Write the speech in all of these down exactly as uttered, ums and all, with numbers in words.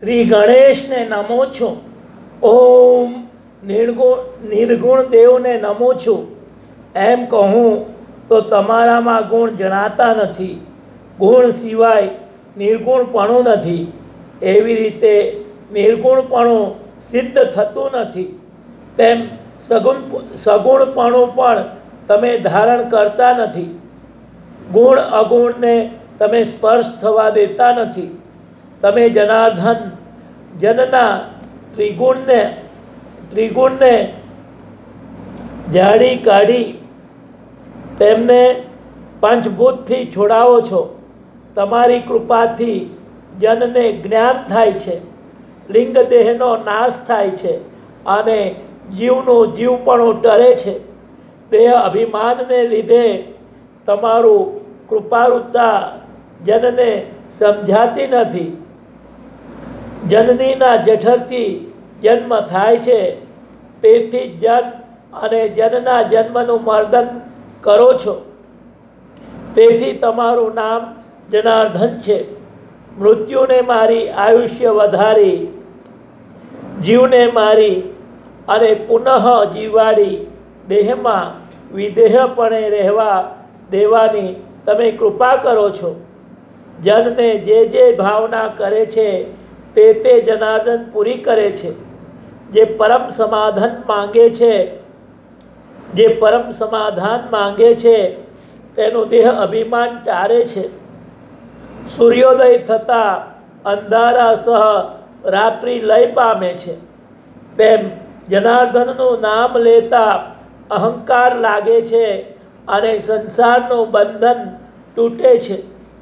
શ્રી ગણેશને નમો છું. ઓમ નિર્ગુણ નિર્ગુણ દેવને નમો છું એમ કહું તો તમારામાં ગુણ જણાતા નથી. ગુણ સિવાય નિર્ગુણપણું નથી. એવી રીતે નિર્ગુણપણું સિદ્ધ થતું નથી, તેમ સગુણ સગુણપણું પણ તમે ધારણ કરતા નથી. ગુણ અગુણને તમે સ્પર્શ થવા દેતા નથી. તમે જનાર્દન જનના ત્રિગુણને ત્રિગુણને જાળી કાઢી તેમને પંચભૂતથી છોડાવો છો. તમારી કૃપાથી જનને જ્ઞાન થાય છે, લિંગ દેહનો નાશ થાય છે અને જીવનું જીવપણું ટરે છે. દેહ અભિમાનને લીધે તમારું કૃપારૂપતા જનને સમજાતી નથી. જનનીના જઠરથી જન્મ થાય છે, તેથી જન અને જનના જન્મનું મર્દન કરો છો. તેથી તમારું નામ જનાર્દન છે. મૃત્યુને મારી, આયુષ્ય વધારી, જીવને મારી અને પુનઃ જીવાડી દેહમાં વિદેહપણે રહેવા દેવાની તમે કૃપા કરો છો. જનને જે જે ભાવના કરે છે તે તે જનાર્દન પૂરી કરે છે. જે પરમ સમાધાન માંગે છે જે પરમ સમાધાન માંગે છે તેનું દેહ અભિમાન ટાળે છે. સૂર્યોદય થતાં અંધારા સહ રાત્રિ લય પામે છે, તેમ જનાર્દનનું નામ લેતા અહંકાર લાગે છે અને સંસારનું બંધન તૂટે છે.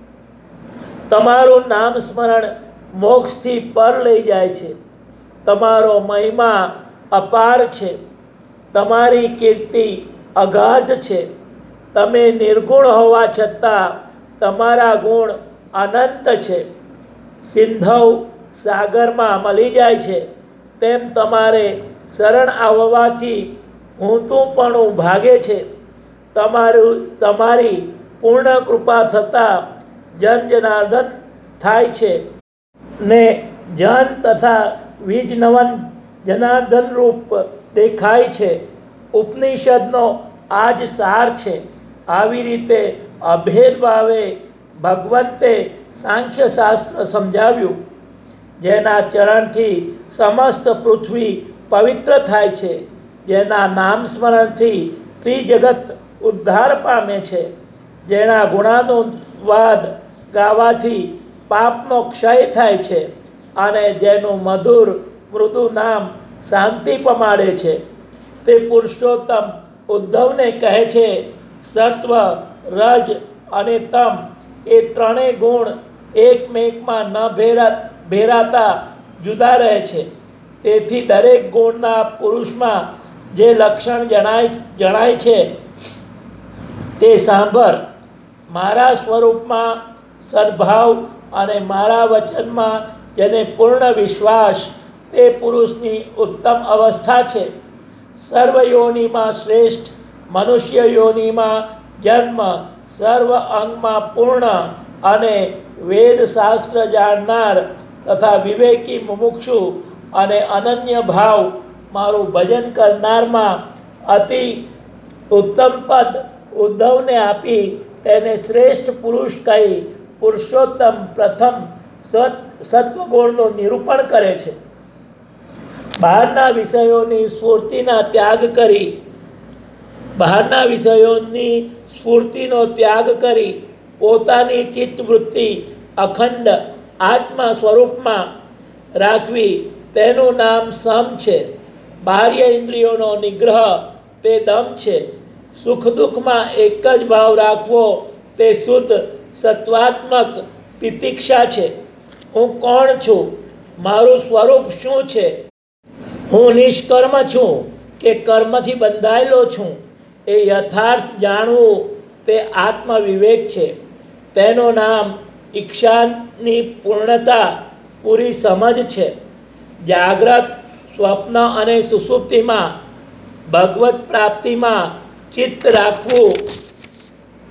તમારું નામ સ્મરણ મોક્ષથી પર લઈ જાય છે. તમારો મહિમા અપાર છે. તમારી કીર્તિ અગાધ છે. તમે નિર્ગુણ હોવા છતાં તમારા ગુણ અનંત છે. સિંધવ સાગરમાં મળી જાય છે, તેમ તમારે શરણ આવવાથી ઊંધુંપણું ભાગે છે. તમારું તમારી પૂર્ણ કૃપા થતાં જન જનાર્દન થાય છે ને જન તથા વિજનવન જનાર્દન રૂપ દેખાય છે. ઉપનિષદનો આ જ સાર છે. આવી રીતે અભેદ ભાવે ભગવંતે સાંખ્ય શાસ્ત્ર સમજાવ્યું, જેના ચરણથી સમસ્ત પૃથ્વી પવિત્ર થાય છે, જેના નામ સ્મરણથી ત્રિજગત ઉદ્ધાર પામે છે, જેના ગુણાનુવાદ ગાવાથી પાપનો ક્ષય થાય છે અને જેનું મધુર મૃદુ નામ શાંતિ પમાડે છે. તે પુરુષોત્તમ ઉદ્ધવને કહે છે, સત્વ, રજ અને તમ એ ત્રણેય ગુણ એકમેકમાં ન ભેરા ભેરાતા જુદા રહે છે. તેથી દરેક ગુણના પુરુષમાં જે લક્ષણ જણાય જણાય છે તે સાંભળ. મારા સ્વરૂપમાં સદ્ભાવ અને મારા વચનમાં જેને પૂર્ણ વિશ્વાસ, તે પુરુષની ઉત્તમ અવસ્થા છે. સર્વ યોનિમાં શ્રેષ્ઠ મનુષ્ય યોનિમાં જન્મ, સર્વ અંગમાં પૂર્ણ અને વેદ શાસ્ત્ર જાણનાર તથા વિવેકી મુમુક્ષુ અને અનન્ય ભાવ મારું ભજન કરનારમાં અતિ ઉત્તમ પદ ઉદ્ધવને આપી તેને શ્રેષ્ઠ પુરુષ કહી પુરુષોત્તમ પ્રથમ સત સત્વગુણનું નિરૂપણ કરે છે. બહારના વિષયોની સ્ફૂર્તિના ત્યાગ કરી બહારના વિષયોની સ્ફૂર્તિનો ત્યાગ કરી પોતાની ચિત્તવૃત્તિ અખંડ આત્મા સ્વરૂપમાં રાખવી, તેનું નામ સમ છે. બાહ્ય ઇન્દ્રિયોનો નિગ્રહ તે દમ છે. સુખ દુઃખમાં એક જ ભાવ રાખવો તે શુદ્ધ સત્વાત્મક તિતિક્ષા છે. હું કોણ છું? મારું સ્વરૂપ શું છે? હું નિષ્કર્મ છું કે કર્મથી બંધાયેલો છું? એ યથાર્થ જાણવું તે આત્મવિવેક છે. તેનું નામ ઈચ્છાની પૂર્ણતા, પૂરી સમજ છે. જાગ્રત, સ્વપ્ન અને સુષુપ્તિમાં ભગવત પ્રાપ્તિમાં ચિત્ત રાખવું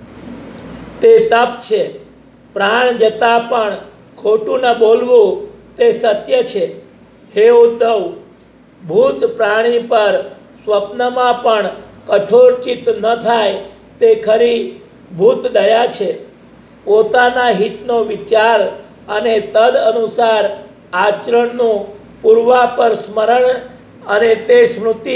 તે તપ છે. પ્રાણ જતાં પણ ખોટું ન બોલવું તે સત્ય છે. હે ઉદ્ધવ, ભૂત પ્રાણી પર સ્વપ્નમાં પણ કઠોર ચિત્ત ન થાય તે ખરી ભૂત દયા છે. પોતાના હિતનો વિચાર અને તદ અનુસાર આચરણનું પૂર્વાપર સ્મરણ અને તે સ્મૃતિ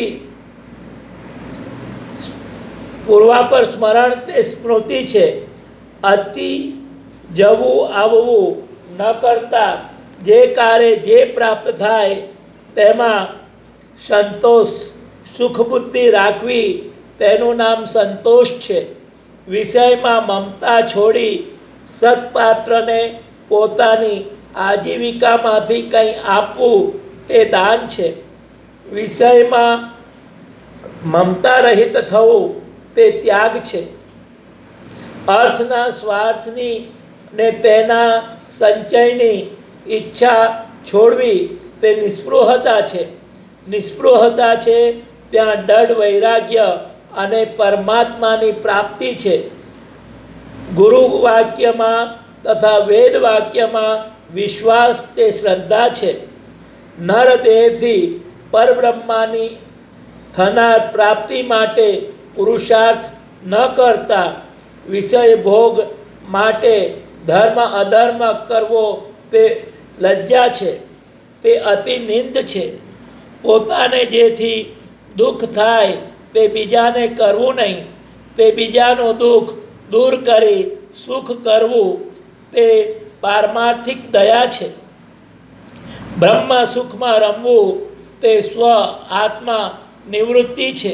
પૂર્વાપર સ્મરણ તે સ્મૃતિ છે. અતિ જવું આવવું ન કરતા જે કાર્ય જે પ્રાપ્ત થાય તેમાં સંતોષ સુખ બુદ્ધિ રાખવી તેનું નામ સંતોષ છે. વિષયમાં મમતા છોડી સત્પાત્રને પોતાની આજીવિકામાંથી કંઈ આપવું તે દાન છે. વિષયમાં મમતા રહિત થવું તે ત્યાગ છે. અર્થના સ્વાર્થની ને તેના સંચયની ઈચ્છા છોડવી તે નિસ્પૃહતા છે. નિસ્પૃહતા છે ત્યાં દઢ વૈરાગ્ય અને પરમાત્માની પ્રાપ્તિ છે. ગુરુ વાક્યમાં તથા વેદ વાક્યમાં વિશ્વાસ તે શ્રદ્ધા છે. નરદેહથી પરબ્રહ્માની થનાર પ્રાપ્તિ માટે પુરુષાર્થ ન કરતા વિષય ભોગ માટે ધર્મ અધર્મ કરવો તે લજ્જા છે. તે અતિ નિંદ છે. પોતાને જેથી દુઃખ થાય તે બીજાને કરવું નહીં. તે બીજાનું દુઃખ દૂર કરી સુખ કરવું તે પારમાર્થિક દયા છે. બ્રહ્મ સુખમાં રમવું તે સ્વ આત્મા નિવૃત્તિ છે.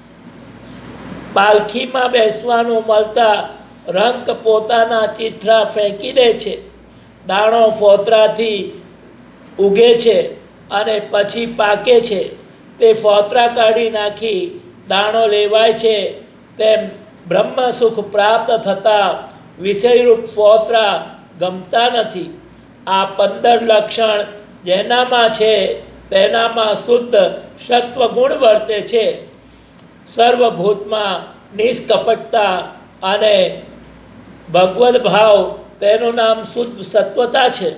પાલખીમાં બેસવાનું મળતા રંક પોતાના ચીથરા ફેંકી દે છે. દાણો ફોતરાથી ઉગે છે અને પછી પાકે છે. તે ફોતરા કાઢી નાખી દાણો લેવાય છે. તેમ બ્રહ્મ સુખ પ્રાપ્ત થતાં વિષયરૂપ ફોતરા ગમતા નથી. આ પંદર લક્ષણ જેનામાં છે તેનામાં શુદ્ધ સત્વગુણ વર્તે છે. સર્વભૂતમાં નિષ્કપટતા અને ભગવદ ભાવ તેનું નામ શુદ્ધ સત્વતા છે.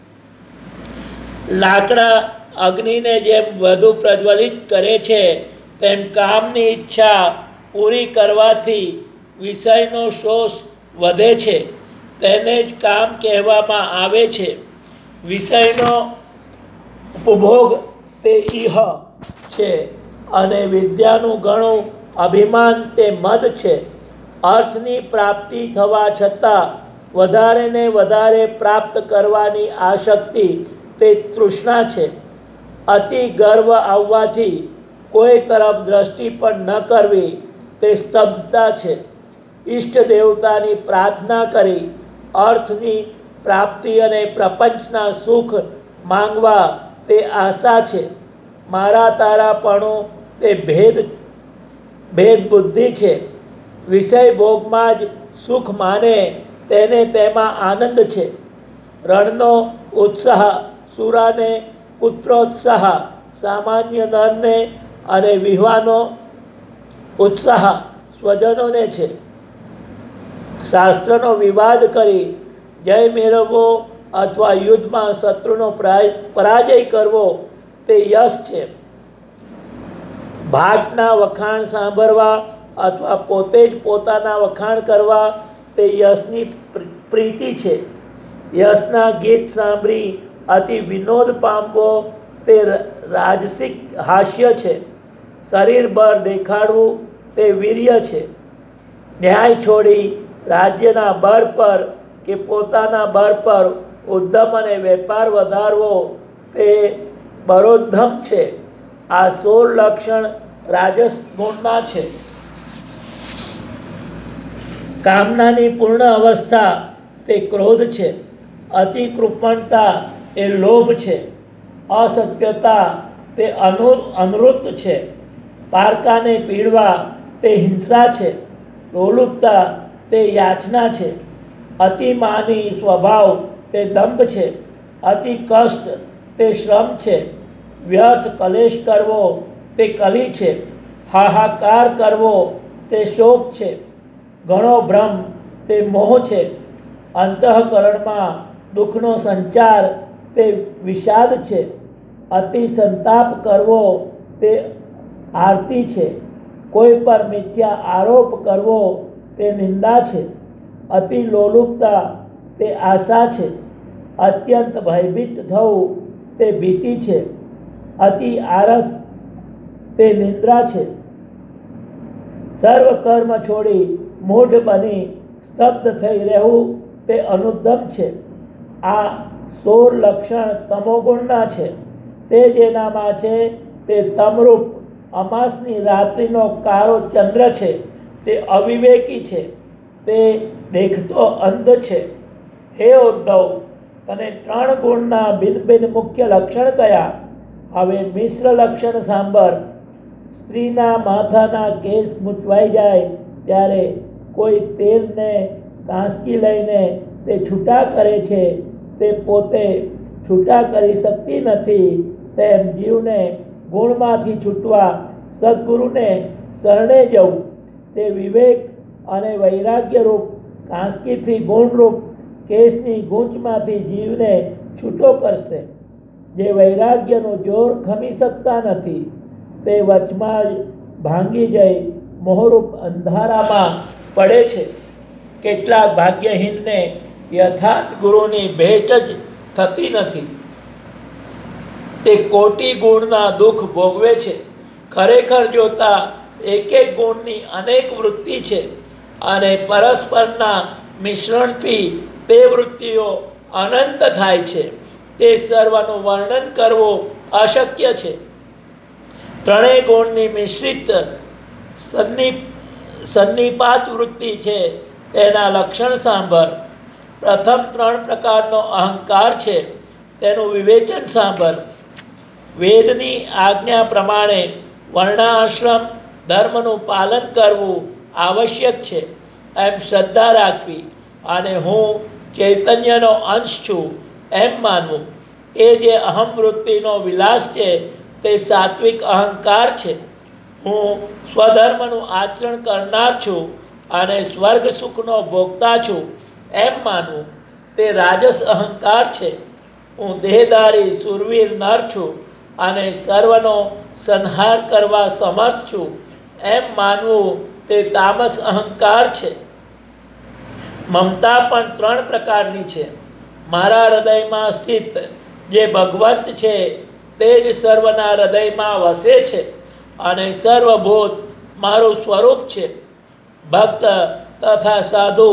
લાકડા અગ્નિને જેમ વધુ પ્રજ્વલિત કરે છે તેમ કામની ઈચ્છા પૂરી કરવાથી વિષયનો શોષ વધે છે. તેને જ કામ કહેવામાં આવે છે. વિષયનો ઉપભોગ તે ઇહ છે અને વિદ્યાનું ઘણું અભિમાન તે મદ છે. અર્થની પ્રાપ્તિ થવા છતાં વધારે ને વધારે પ્રાપ્ત કરવાની આસક્તિ તે તૃષ્ણા છે. અતિ ગર્વ આવવાથી કોઈ તરફ દ્રષ્ટિ પણ ન કરવી તે સ્તબ્ધતા છે. ઈષ્ટ દેવતાની પ્રાર્થના કરી અર્થની પ્રાપ્તિ અને પ્રપંચના સુખ માંગવા તે આશા છે. મારા તારાપણું તે ભેદ ભેદ બુદ્ધિ છે. વિષય ભોગમાં જ સુખ માને તેને તેમાં આનંદ છે. રણનો ઉત્સાહ સુરાને, પુત્રોત્સાહ સામાન્ય નરને અને વિવાહનો ઉત્સાહ સ્વજનોને છે. શાસ્ત્રનો વિવાદ કરી જય મેળવવો અથવા યુદ્ધમાં શત્રુનો પરાજય કરવો તે યશ છે. ભાટના વખાણ સાંભળવા અથવા પોતે જ પોતાના વખાણ કરવા તે યશની પ્રીતિ છે. યશના ગીત સાંભળી અતિ વિનોદ પામવો તે રાજસિક હાસ્ય છે. શરીર બળ દેખાડવું તે વીર્ય છે. ન્યાય છોડી રાજ્યના બળ પર કે પોતાના બળ પર ઉદ્યમ અને વેપાર વધારવો તે બરોદ્ધમ છે. આ સોળ લક્ષણ રાજસ ગુણના છે. કામનાની પૂર્ણ અવસ્થા તે ક્રોધ છે. અતિ કૃપણતા એ લોભ છે. અસત્યતા તે અનુ અનૃત છે. પારકાને પીડવા તે હિંસા છે. લોલુપતા તે યાચના છે. અતિમાની સ્વભાવ તે દંભ છે. અતિ કષ્ટ તે શ્રમ છે. વ્યર્થ કલેશ કરવો તે કલી છે. હાહાકાર કરવો તે શોક છે. ઘણો ભ્રમ તે મોહ છે. અંતઃકરણમાં દુઃખનો સંચાર તે વિષાદ છે. અતિ સંતાપ કરવો તે આરતી છે. કોઈ પર મિથ્યા આરોપ કરવો તે નિંદા છે. અતિ લોલુપતા તે આશા છે. અત્યંત ભયભીત થવું તે ભીતિ છે. અતિ આરસ તે નિદ્રા છે. સર્વ કર્મ છોડી મૂઢ બની સ્તબ્ધ થઈ રહેવું તે અનુદ્દમ છે. આ સોળ લક્ષણ તમોગુણના છે. તે જેનામાં છે તે તમરૂપ અમાસની રાત્રિનો કાળો ચંદ્ર છે. તે અવિવેકી છે. તે દેખતો અંધ છે. હે ઉદ્ધવ, તને ત્રણ ગુણના ભિન્ન ભિન્ન મુખ્ય લક્ષણ કયા? હવે મિશ્ર લક્ષણ સાંભળ. સ્ત્રીના માથાના કેસ મૂંચવાઈ જાય ત્યારે કોઈ તેલને કાંસકી લઈને તે છૂટા કરે છે. તે પોતે છૂટા કરી શકતી નથી. તેમ જીવને ગુણમાંથી છૂટવા સદગુરુને શરણે જવું તે વિવેક અને વૈરાગ્યરૂપ કાંસકીથી ગુણરૂપ કેસની ગૂંચમાંથી જીવને છૂટો કરશે. જે વૈરાગ્યનું જોર ખમી શકતા નથી તે વચમાં જ ભાંગી જઈ મોહરૂપ અંધારામાં પડે છે. કેટલાક ભાગ્યહીનને યથાર્થ ગુરુની ભેટ જ થતી નથી. તે કોટી ગુણના દુઃખ ભોગવે છે. ખરેખર જોતા એક એક ગુણની અનેક વૃત્તિ છે અને પરસ્પરના મિશ્રણથી તે વૃત્તિઓ અનંત થાય છે. તે સર્વનું વર્ણન કરવું અશક્ય છે. ત્રણેય ગુણની મિશ્રિત સન્નિ સન્નિપાત વૃત્તિ છે. તેના લક્ષણ સાંભળ. પ્રથમ ત્રણ પ્રકારનો અહંકાર છે. તેનું વિવેચન સાંભળ. વેદની આજ્ઞા પ્રમાણે વર્ણાશ્રમ ધર્મનું પાલન કરવું આવશ્યક છે એમ શ્રદ્ધા રાખવી અને હું ચૈતન્યનો અંશ છું એમ માનવું. એ જે અહમ વૃત્તિનો વિલાસ છે તે સાત્વિક અહંકાર છે. હું સ્વધર્મનું આચરણ કરનાર છું અને સ્વર્ગ સુખનો ભોગતા છું એમ માનવું તે રાજસ અહંકાર છે. હું દેહધારી સુરવીર નર છું અને સર્વનો સંહાર કરવા સમર્થ છું એમ માનવું તે તામસ અહંકાર છે. મમતા પણ ત્રણ પ્રકારની છે. મારા હૃદયમાં સ્થિત જે ભગવંત છે તે જ સર્વના હૃદયમાં વસે છે અને સર્વભૂત મારું સ્વરૂપ છે. ભક્ત તથા સાધુ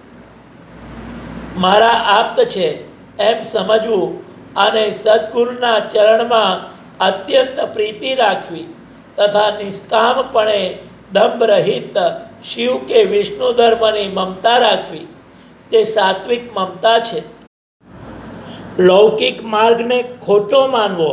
મારા આપ્ત છે એમ સમજવું અને સદગુરુના ચરણમાં અત્યંત પ્રીતિ રાખવી તથા નિષ્કામપણે દંભ રહિત શિવ કે વિષ્ણુ ધર્મની મમતા રાખવી તે સાત્વિક મમતા છે. લૌકિક માર્ગને ખોટો માનવો,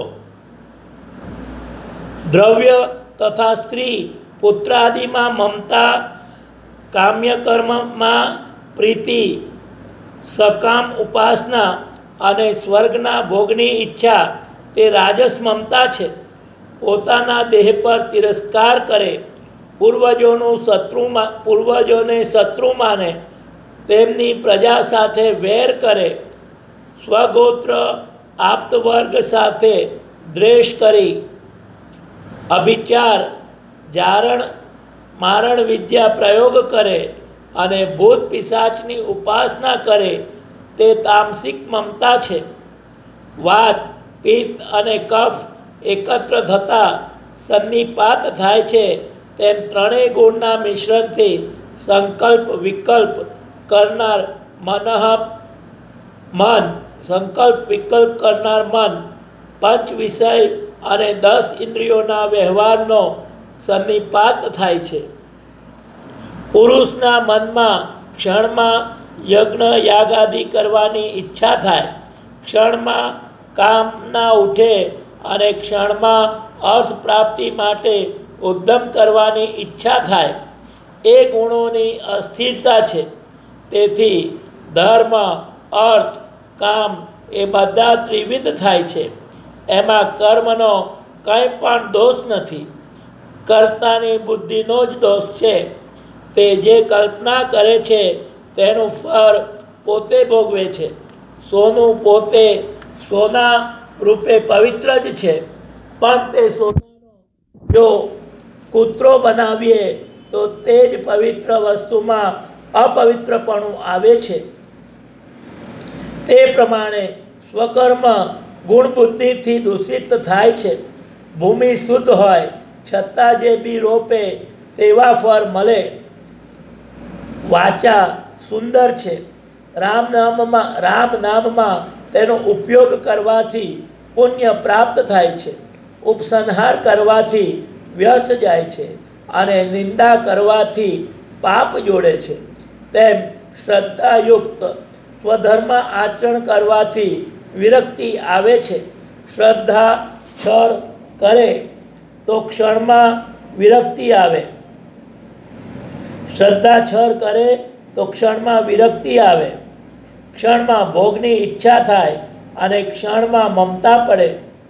દ્રવ્ય તથા સ્ત્રી પુત્રાદિમાં મમતા, કામ્યકર્મમાં પ્રીતિ, સકામ ઉપાસના અને સ્વર્ગના ભોગની ઈચ્છા તે રાજસ મમતા છે. પોતાના દેહ પર તિરસ્કાર કરે, પૂર્વજોનું શત્રુમાં પૂર્વજોને શત્રુ માને, તેમની પ્રજા સાથે વેર કરે, સ્વગોત્ર આપ્તવર્ગ સાથે દ્વેષ કરી, અભિચાર જારણ મારણ વિદ્યા પ્રયોગ કરે અને ભૂત પિશાચની ઉપાસના કરે તે તામસિક મમતા છે. વાત પિત્ત અને કફ એકત્ર થતાં સન્નિપાત થાય છે તેમ ત્રણેય ગુણના મિશ્રણથી સંકલ્પ વિકલ્પ કરનાર મનઃ મન સંકલ્પ વિકલ્પ કરનાર મન પંચ વિષય અને દસ ઇન્દ્રિયોના વ્યવહારનો સન્નિપાત થાય છે. પુરુષના મનમાં ક્ષણમાં યજ્ઞ યાગાદિ કરવાની ઈચ્છા થાય, ક્ષણમાં કામના ઉઠે અને ક્ષણમાં અર્થ પ્રાપ્તિ માટે ઉદ્યમ કરવાની ઈચ્છા થાય. એ ગુણોની અસ્થિરતા છે. તેથી ધર્મ અર્થ કામ એ બધા ત્રિવિધ થાય છે. એમાં કર્મનો કંઈ પણ દોષ નથી. કર્તાની બુદ્ધિનો જ દોષ છે. તે જે કલ્પના કરે છે તેનું ફળ પોતે ભોગવે છે. સોનું પોતે સોના રૂપે પવિત્ર જ છે, પણ તે સોનાનો જો કૂતરો બનાવીએ તો તે જ પવિત્ર વસ્તુમાં અપવિત્રપણું આવે છે. તે પ્રમાણે સ્વકર્મ ગુણ બુદ્ધિથી દૂષિત થાય છે. ભૂમિ શુદ્ધ હોય છતાં જે બી રોપે તેવા ફળ મળે. વાચા સુંદર છે. રામ નામમાં રામ નામમાં તેનો ઉપયોગ કરવાથી પુણ્ય પ્રાપ્ત થાય છે. ઉપસંહાર કરવાથી વ્યર્થ જાય છે અને નિંદા કરવાથી પાપ જોડે છે. તેમ શ્રદ્ધાયુક્ત સ્વધર્મ આચરણ કરવાથી વિરક્તિ આવે છે. શ્રદ્ધા છળ કરે તો ક્ષણમાં વિરક્તિ આવે. શ્રદ્ધા છળ કરે તો ક્ષણમાં વિરક્તિ આવે. ક્ષણમાં ભોગની ઈચ્છા થાય અને ક્ષણમાં મમતા પડે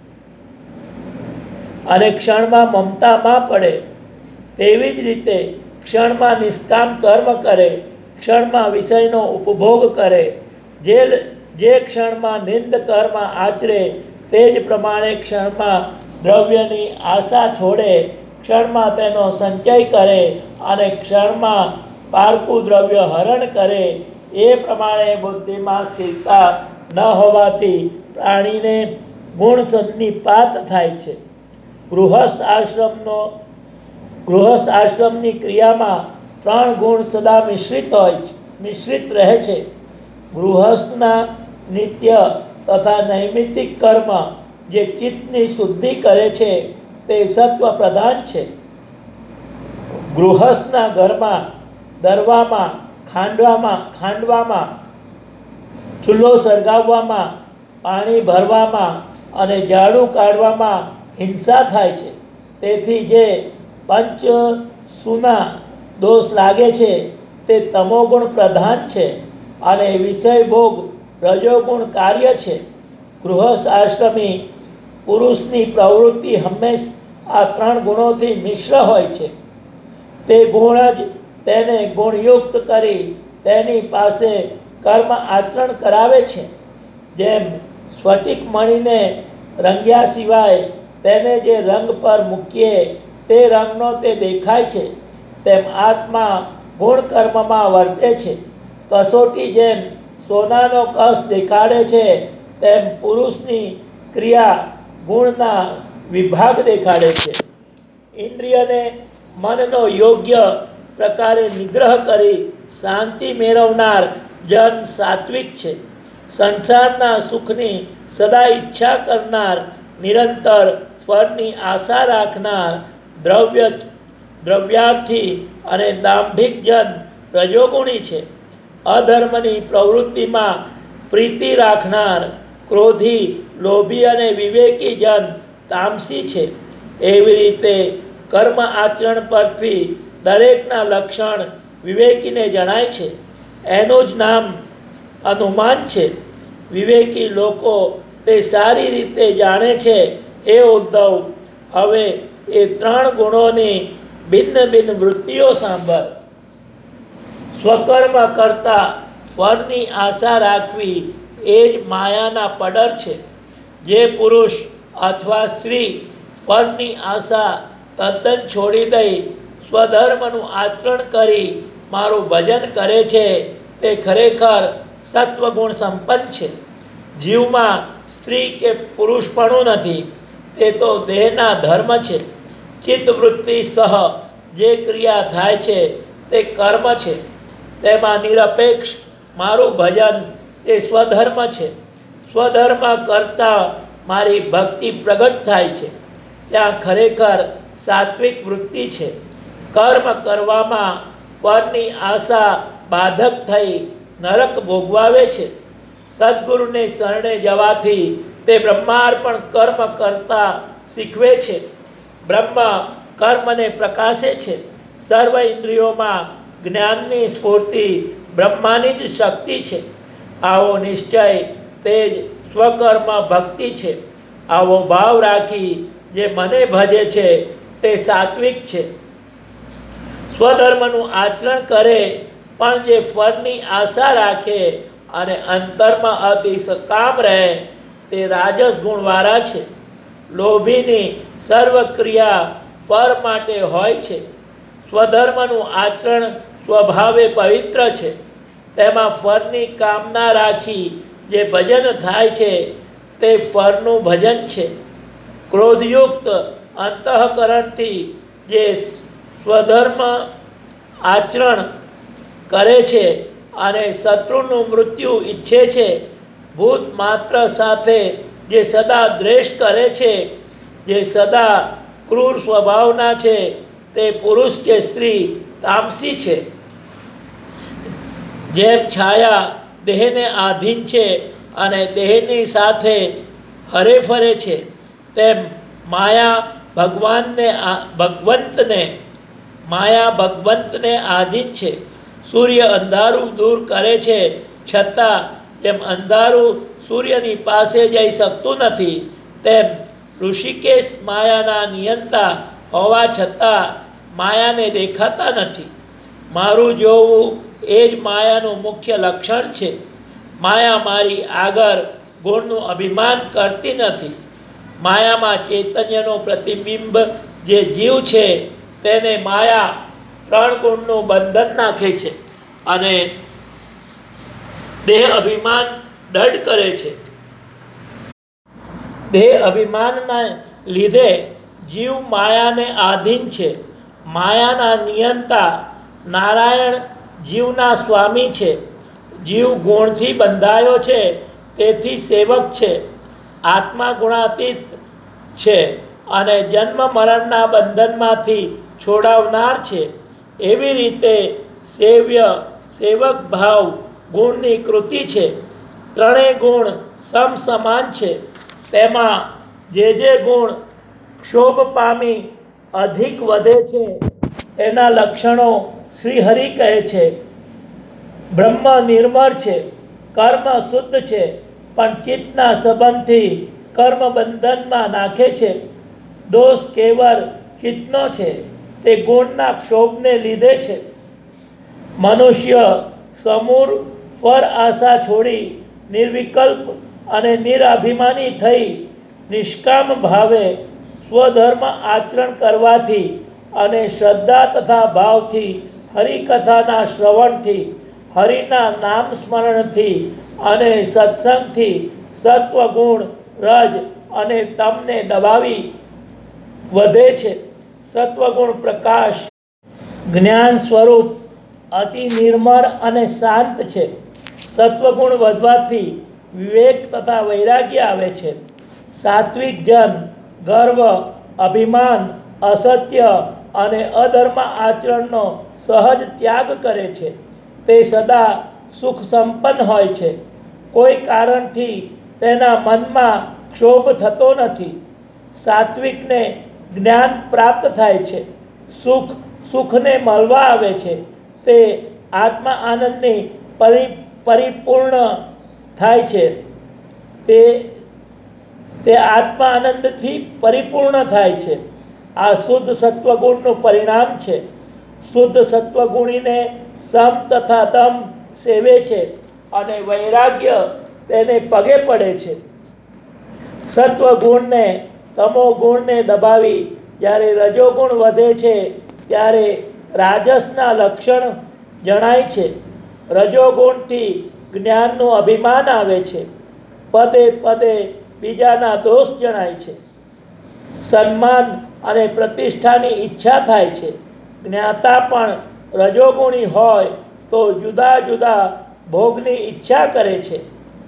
અને ક્ષણમાં મમતામાં પડે. તેવી જ રીતે ક્ષણમાં નિષ્કામ કર્મ કરે, ક્ષણમાં વિષયનો ઉપભોગ કરે. જે જે ક્ષણમાં નિંદ કર્મ આચરે તે જ પ્રમાણે ક્ષણમાં દ્રવ્યની આશા છોડે, ક્ષણમાં તેનો સંચય કરે અને ક્ષણમાં પારકું દ્રવ્ય હરણ કરે. એ પ્રમાણે બુદ્ધિમાં સ્થિરતા ન હોવાથી પ્રાણીને ગુણ સન્નિપાત થાય છે. ગૃહસ્થ આશ્રમનો ગૃહસ્થ આશ્રમની ક્રિયામાં ત્રણ ગુણ સદા મિશ્રિત હોય છે મિશ્રિત રહે છે. ગૃહસ્થના નિત્ય તથા નૈમિત્તિક કર્મ જે ચિત્તની શુદ્ધિ કરે છે તે સત્વ પ્રધાન છે. ગૃહસ્થના ઘરમાં દરવામાં ખાંડવામાં ખાંડવામાં ચૂલો સળગાવવામાં, પાણી ભરવામાં અને ઝાડુ કાઢવામાં હિંસા થાય છે. તેથી જે પંચ સુના દોષ લાગે છે તે તમોગુણ પ્રધાન છે અને વિષય ભોગ રજોગુણ કાર્ય છે. ગૃહસ્થ આશ્રમી પુરુષની પ્રવૃત્તિ હંમેશ આ ત્રણ ગુણોથી મિશ્ર હોય છે. તે ગુણ જ તેને ગુણયુક્ત કરી તેની પાસે કર્મ આચરણ કરાવે છે. જેમ સ્ફટિક મણીને રંગ્યા સિવાય તેને જે રંગ પર મૂકીએ તે રંગનો તે દેખાય છે, તેમ આત્મા ગુણ કર્મમાં વર્તે છે. કસોટી જેમ સોનાનો કસ દેખાડે છે, તેમ પુરુષની ક્રિયા ગુણના વિભાગ દેખાડે છે. ઇન્દ્રિયને મનનો યોગ્ય પ્રકારે નિગ્રહ કરી શાંતિ મેળવનાર જન સાત્વિક છે. સંસારના સુખની સદા ઈચ્છા કરનાર, નિરંતર ફળની આશા રાખનાર, દ્રવ્ય દ્રવ્યાર્થી અને દાંભિક જન રજોગુણી છે. અધર્મની પ્રવૃત્તિમાં પ્રીતિ રાખનાર, ક્રોધી, લોભી અને વિવેકી જન તામસી છે. એવી રીતે કર્મ આચરણ પરથી દરેકના લક્ષણ વિવેકીને જણાય છે. એનું જ નામ અનુમાન છે. વિવેકી લોકો તે સારી રીતે જાણે છે. એ ઉદ્ધવ, હવે એ ત્રણ ગુણોની ભિન્ન ભિન્ન વૃત્તિઓ સાંભળ. સ્વકર્મ કરતા ફળની આશા રાખવી એ જ માયાના પડર છે. જે પુરુષ અથવા સ્ત્રી ફળની આશા તદ્દન છોડી દઈ સ્વધર્મનું આચરણ કરી મારું ભજન કરે છે તે ખરેખર સત્વગુણ સંપન્ન છે. જીવમાં સ્ત્રી કે પુરુષપણું નથી, તે તો દેહના ધર્મ છે. ચિત્તવૃત્તિ સહ જે ક્રિયા થાય છે તે કર્મ છે. તેમાં નિરપેક્ષ મારું ભજન તે સ્વધર્મ છે. સ્વધર્મ કરતાં મારી ભક્તિ પ્રગટ થાય છે. ત્યાં ખરેખર સાત્વિક વૃત્તિ છે. કર્મ કરવામાં ફળની આશા બાધક થઈ નરક ભોગવાવે છે. સદ્ગુરુને શરણે જવાથી તે બ્રહ્માર્પણ કર્મ કરતા શીખવે છે. બ્રહ્મ કર્મને પ્રકાશે છે. સર્વ ઇન્દ્રિયોમાં જ્ઞાનની સ્ફૂર્તિ બ્રહ્માની જ શક્તિ છે. આવો નિશ્ચય તે જ સ્વકર્મ ભક્તિ છે. આવો ભાવ રાખી જે મને ભજે છે તે સાત્વિક છે. સ્વધર્મનું આચરણ કરે પણ જે ફળની આશા રાખે અને અંતરમાં અતિ સકામ રહે તે રાજસ ગુણવાળા છે. લોભીની સર્વ ક્રિયા ફળ માટે હોય છે. સ્વધર્મનું આચરણ સ્વભાવે પવિત્ર છે. તેમાં ફળની કામના રાખી જે ભજન થાય છે તે ફળનું ભજન છે. ક્રોધયુક્ત અંતઃકરણથી જે સ્વધર્મ આચરણ કરે છે અને શત્રુનું મૃત્યુ ઈચ્છે છે, ભૂત માત્ર સાથે જે સદા દ્વેષ કરે છે, જે સદા ક્રૂર સ્વભાવના છે, તે પુરુષ કે સ્ત્રી તામસી છે. જેમ છાયા દેહને આધીન છે અને દેહની સાથે હરે ફરે છે, તેમ માયા ભગવાનને ભગવંતને માયા ભગવંતને આધીન છે. સૂર્ય અંધારું દૂર કરે છે, છતાં જેમ અંધારું સૂર્યની પાસે જઈ શકતું નથી, તેમ ઋષિકેશ માયાના નિયંતા હોવા છતાં માયાને દેખાતા નથી. મારું જોવું એ જ માયાનું મુખ્ય લક્ષણ છે. માયા મારી આગળ ગુણનું અભિમાન કરતી નથી. માયામાં ચૈતન્યનું પ્રતિબિંબ જે જીવ છે તેને માયા ત્રણ ગુણનું બંધન નાખે છે અને દેહ અભિમાન દઢ કરે છે. દેહ અભિમાનના લીધે જીવ માયાને આધીન છે. માયાના નિયંતા નારાયણ જીવના સ્વામી છે. જીવ ગુણથી બંધાયો છે, તેથી સેવક છે. આત્મા ગુણાતીત છે અને જન્મ મરણના બંધનમાંથી છોડાવનાર છે. એવી રીતે સેવ્ય સેવક ભાવ ગુણની કૃતિ છે. ત્રણેય ગુણ સમસમાન છે. તેમાં જે જે ગુણ ક્ષોભ પામી અધિક વધે છે એના લક્ષણો શ્રીહરિ કહે છે. બ્રહ્મ નિર્મળ છે, કર્મ શુદ્ધ છે, પણ ચિત્તના સંબંધથી કર્મ બંધનમાં નાખે છે. દોષ કેવળ ચિત્તનો છે, તે ગુણના ક્ષોભને લીધે છે. મનુષ્ય સમૂર ફળ આશા છોડી નિર્વિકલ્પ અને નિરાભિમાની થઈ નિષ્કામ ભાવે સ્વધર્મ આચરણ કરવાથી અને શ્રદ્ધા તથા ભાવથી હરિકથાના શ્રવણથી, હરિના નામ સ્મરણથી અને સત્સંગથી સત્વગુણ રજ અને તમને દબાવી વધે છે. સત્વગુણ પ્રકાશ જ્ઞાન સ્વરૂપ અતિ નિર્મળ અને શાંત છે. સત્વગુણ વધવાથી વિવેક તથા વૈરાગ્ય આવે છે. સાત્વિક જન ગર્વ, અભિમાન, અસત્ય અને અધર્મ આચરણનો સહજ ત્યાગ કરે છે. તે સદા સુખ સંપન્ન હોય છે. કોઈ કારણથી તેના મનમાં ક્ષોભ થતો નથી. સાત્વિકને જ્ઞાન પ્રાપ્ત થાય છે. સુખ સુખને મળવા આવે છે. તે આત્મા આનંદની પરિ પરિપૂર્ણ થાય છે. તે તે આત્મા આનંદથી પરિપૂર્ણ થાય છે. આ શુદ્ધ સત્વગુણનું પરિણામ છે. શુદ્ધ સત્વગુણીને સમ તથા દમ સેવે છે અને વૈરાગ્ય તેને પગે પડે છે. સત્વગુણને તમો ગુણને દબાવી જ્યારે રજોગુણ વધે છે ત્યારે રાજસના લક્ષણ જણાય છે. રજોગુણથી જ્ઞાનનું અભિમાન આવે છે. પદે પદે બીજાના દોષ જણાય છે. સન્માન અને પ્રતિષ્ઠાની ઈચ્છા થાય છે. જ્ઞાતા પણ રજોગુણી હોય તો જુદા જુદા ભોગની ઈચ્છા કરે છે.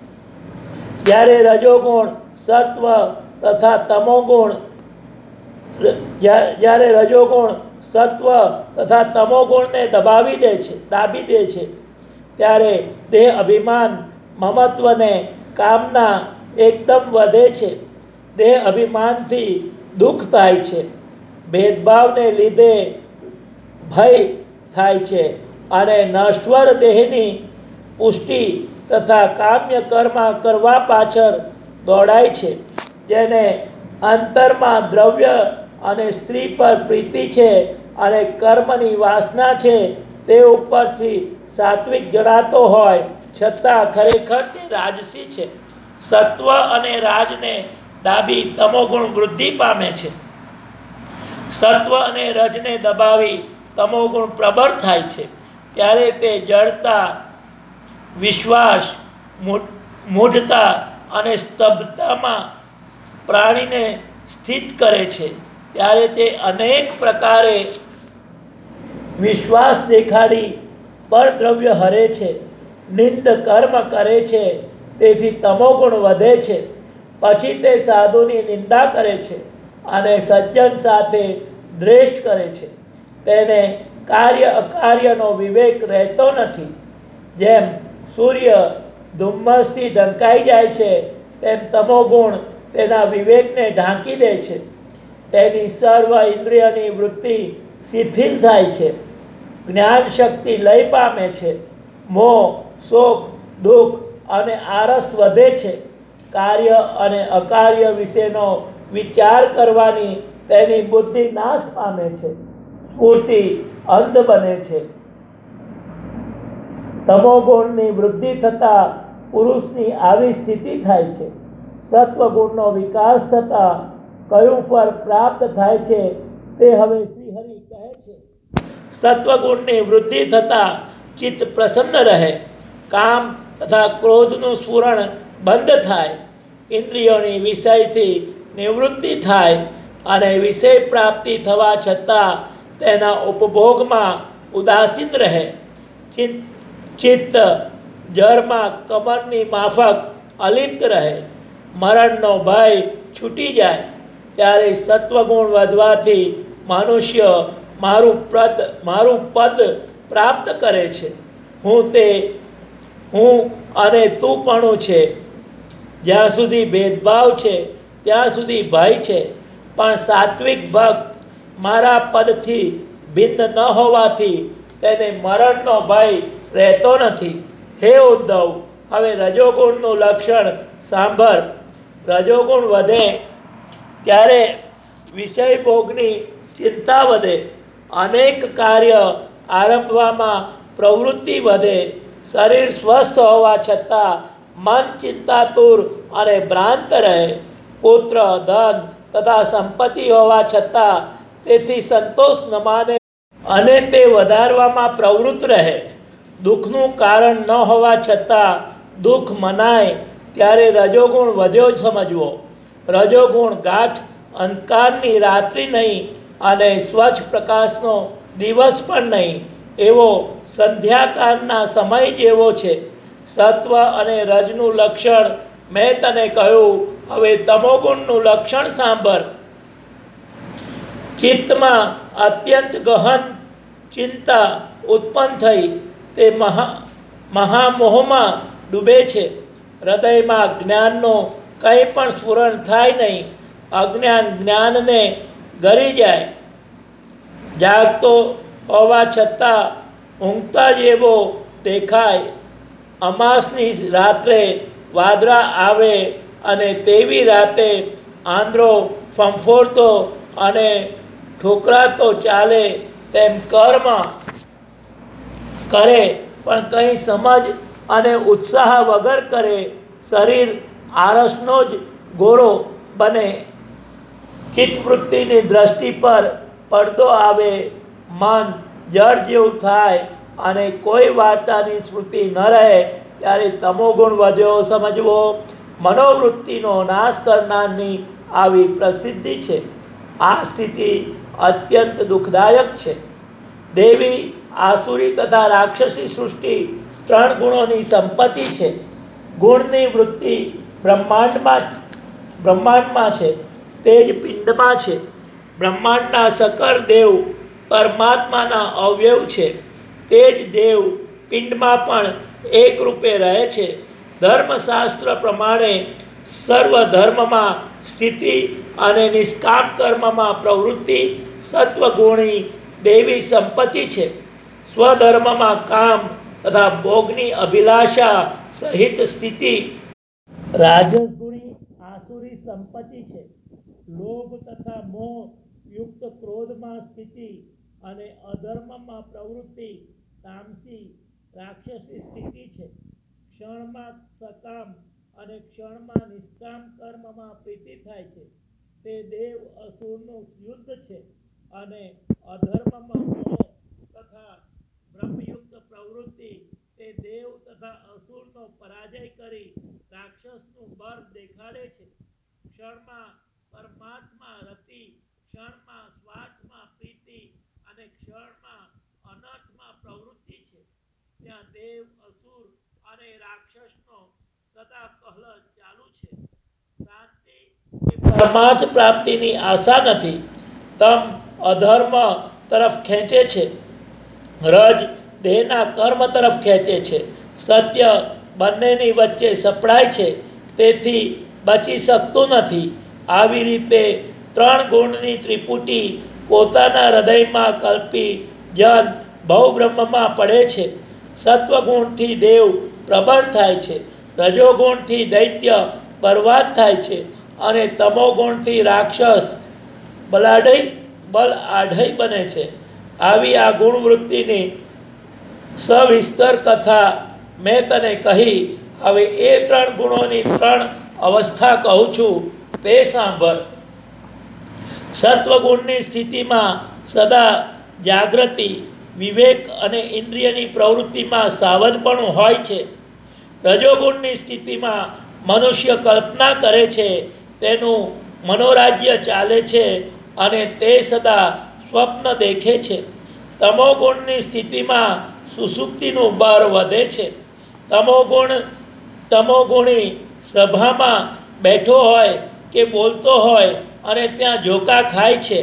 જ્યારે રજોગુણ સત્વ તથા તમોગુણ જ્યારે રજોગુણ સત્વ તથા તમોગુણને દબાવી દે છે દાબી દે છે ત્યારે દેહ અભિમાન, મમત્વને કામના એકદમ વધે છે. દેહ અભિમાનથી દુઃખ થાય છે. ભેદભાવને લીધે ભય થાય છે અને નશ્વર દેહની પુષ્ટિ તથા કામ્ય કર્મ કરવા પાછળ દોડાય છે. જેને અંતરમાં દ્રવ્ય અને સ્ત્રી પર પ્રીતિ છે અને કર્મની વાસના છે, તે ઉપરથી સાત્વિક જણાતો હોય છતાં ખરેખર તે રાજસી છે. સત્વ અને રાજને દાબી તમોગુણ વૃદ્ધિ પામે છે. સત્વ અને રજને દબાવી તમોગુણ પ્રબળ થાય છે. ત્યારે તે જડતા, વિશ્વાસ, મૂઢતા અને સ્તબ્ધતામાં પ્રાણીને સ્થિત કરે છે. ત્યારે તે અનેક પ્રકારે વિશ્વાસ દેખાડી પરદ્રવ્ય હરે છે, નિંદ કર્મ કરે છે. તેથી તમોગુણ વધે છે. પછી તે સાધુની નિંદા કરે છે અને સજ્જન સાથે દ્વેષ કરે છે. તેને કાર્ય અકાર્યનો વિવેક રહેતો નથી. જેમ સૂર્ય ધુમ્મસથી ઢંકાઈ જાય છે તેમ તમોગુણ તેના વિવેકને ઢાંકી દે છે. તેની સર્વ ઇન્દ્રિયની વૃત્તિ શિથિલ થાય છે. જ્ઞાન શક્તિ લય પામે છે. મોહ, શોક, દુઃખ અને આરસ વધે છે. કાર્ય અને અકાર્ય વિશેનો વિચાર કરવાની તેની બુદ્ધિ નાશ પામે છે. સ્ફૂર્તિ અંધ બને છે. તમોગુણની વૃદ્ધિ થતાં પુરુષની આવી સ્થિતિ થાય છે. સત્વગુણનો વિકાસ થતાં કયું ફળ પ્રાપ્ત થાય છે તે હવે શ્રીહરિ કહે છે. સત્વગુણની વૃદ્ધિ થતાં ચિત્ત પ્રસન્ન રહે, કામ તથા ક્રોધનું સ્ફુરણ બંધ થાય, ઇન્દ્રિયોની વિષયથી નિવૃત્તિ થાય અને વિષય પ્રાપ્તિ થવા છતાં તેના ઉપભોગમાં ઉદાસીન રહે. ચિત્ત જળમાં કમરની માફક અલિપ્ત રહે, મરણનો ભય છૂટી જાય. ત્યારે સત્વગુણ વધવાથી મનુષ્ય મારું પદ મારું પદ પ્રાપ્ત કરે છે. હું તે હું અને તું પણ છે. જ્યાં સુધી ભેદભાવ છે ત્યાં સુધી ભય છે. પણ સાત્વિક ભક્ત મારા પદથી ભિન્ન ન હોવાથી તેને મરણનો ભય રહેતો નથી. હે ઉદ્ધવ, હવે રજોગુણનું લક્ષણ સાંભળ. રજોગુણ વધે ત્યારે વિષય ભોગની ચિંતા વધે, અનેક કાર્ય આરંભવામાં પ્રવૃત્તિ વધે, શરીર સ્વસ્થ હોવા છતાં મન ચિંતાતુર અને ભ્રાંત રહે, પુત્ર, ધન તથા સંપત્તિ હોવા છતાં તેથી સંતોષ ન માને અને તે વધારવામાં પ્રવૃત્ત રહે, દુઃખનું કારણ ન હોવા છતાં દુઃખ મનાય, ત્યારે રજોગુણ વધ્યો સમજવો. રજોગુણ ગાઢ અંધકારની રાત્રિ નહીં અને સ્વચ્છ પ્રકાશનો દિવસ પણ નહીં, એવો સંધ્યાકાળના સમય જેવો છે. સત્વ અને રજનું લક્ષણ મેં તને કહ્યું. હવે તમોગુણનું લક્ષણ સાંભળ. ચિત્તમાં અત્યંત ગહન ચિંતા ઉત્પન્ન થઈ તે મહા મહામોહમાં ડૂબે છે. હૃદયમાં જ્ઞાનનો કંઈ પણ સ્ફુરણ થાય નહીં. અજ્ઞાન જ્ઞાનને ગરી જાય. જાગતો હોવા છતાં ઊંઘતા જેવો દેખાય. અમાસની રાત્રે વાદળા આવે અને તેવી રાતે આંધળો ફંફોડતો અને ઠોકરાતો ચાલે તેમ કર્મ કરે પણ કંઈ સમજ અને ઉત્સાહ વગર કરે. શરીર આરસનો જ ગોળો બને. ચિત્તવૃત્તિની દ્રષ્ટિ પર પડદો આવે, મન જળ જેવું થાય અને કોઈ વાર્તાની સ્મૃતિ ન રહે, ત્યારે તમોગુણ વધ્યો સમજવો. મનોવૃત્તિનો નાશ કરનારની આવી પ્રસિદ્ધિ છે. આ સ્થિતિ અત્યંત દુઃખદાયક છે. દેવી, આસુરી તથા રાક્ષસી સૃષ્ટિ ત્રણ ગુણોની સંપત્તિ છે. ગુણની વૃત્તિ બ્રહ્માંડમાં બ્રહ્માંડમાં છે, તે જ પિંડમાં છે. બ્રહ્માંડના સકળ દેવ પરમાત્માના અવયવ છે. તે જ દેવ પિંડમાં પણ એક રૂપે રહે છે. ધર્મશાસ્ત્ર પ્રમાણે સર્વ ધર્મમાં સ્થિતિ અને નિષ્કામ કર્મમાં પ્રવૃત્તિ સત્વગુણી દેવી સંપત્તિ છે. સ્વધર્મમાં કામ તથા ભોગની અભિલાષા સહિત સ્થિતિ રાજસગુણી આસુરી સંપત્તિ છે. લોભ તથા મોહ યુક્ત ક્રોધમાં સ્થિતિ અને અધર્મમાં પ્રવૃત્તિ તામસી રાક્ષસી સ્થિતિ છે. ક્ષણમાં સકામ અને ક્ષણમાં નિષ્કામ કર્મમાં પ્રીતિ થાય છે. તે દેવ અસુરનું યુદ્ધ છે અને અધર્મમાં મોહ તથા બ્રહ્મયુક્ત પ્રવૃત્તિ તે દેવ તથા અસુરનો પરાજય કરી રાક્ષસનું બળ દેખાડે છે. ક્ષણમાં પરમાત્મા રતિ, ક્ષણમાં સ્વાર્થમાં પ્રીતિ અને ક્ષણમાં અનર્થમાં પ્રવૃત્તિ છે. ત્યાં દેવ અસુર અને રાક્ષસનો સદા કલહ ચાલુ છે. શાંતિ કે પરમાર્થ પ્રાપ્તિની આશા નથી. તમ અધર્મ તરફ ખેંચે છે. રજ દેહના કર્મ તરફ ખેંચે છે. સત્ય બંનેની વચ્ચે સપડાય છે, તેથી બચી શકતું નથી. આવી રીતે ત્રણ ગુણની ત્રિપુટી પોતાના હૃદયમાં કલ્પી જન બહુબ્રહ્મમાં પડે છે. સત્વગુણથી દેવ પ્રબળ થાય છે, રજોગુણથી દૈત્ય બરબાદ થાય છે અને તમોગુણથી રાક્ષસ બલાઢય બલ આઢય બને છે. આવી આ ગુણવૃત્તિની સવિસ્તર કથા મેં તને કહી. હવે એ ત્રણ ગુણોની ત્રણ અવસ્થા કહું છું, તે સાંભળ. સત્વગુણની સ્થિતિમાં સદા જાગૃતિ, વિવેક અને ઇન્દ્રિયની પ્રવૃત્તિમાં સાવધપણું હોય છે. રજોગુણની સ્થિતિમાં મનુષ્ય કલ્પના કરે છે, તેનું મનોરાજ્ય ચાલે છે અને તે સદા સ્વપ્ન દેખે છે. તમોગુણની સ્થિતિમાં સુષુપ્તિનું બળ વધે છે. તમોગુણ તમોગુણી સભામાં બેઠો હોય કે બોલતો હોય અને ત્યાં ઝોકા ખાય છે,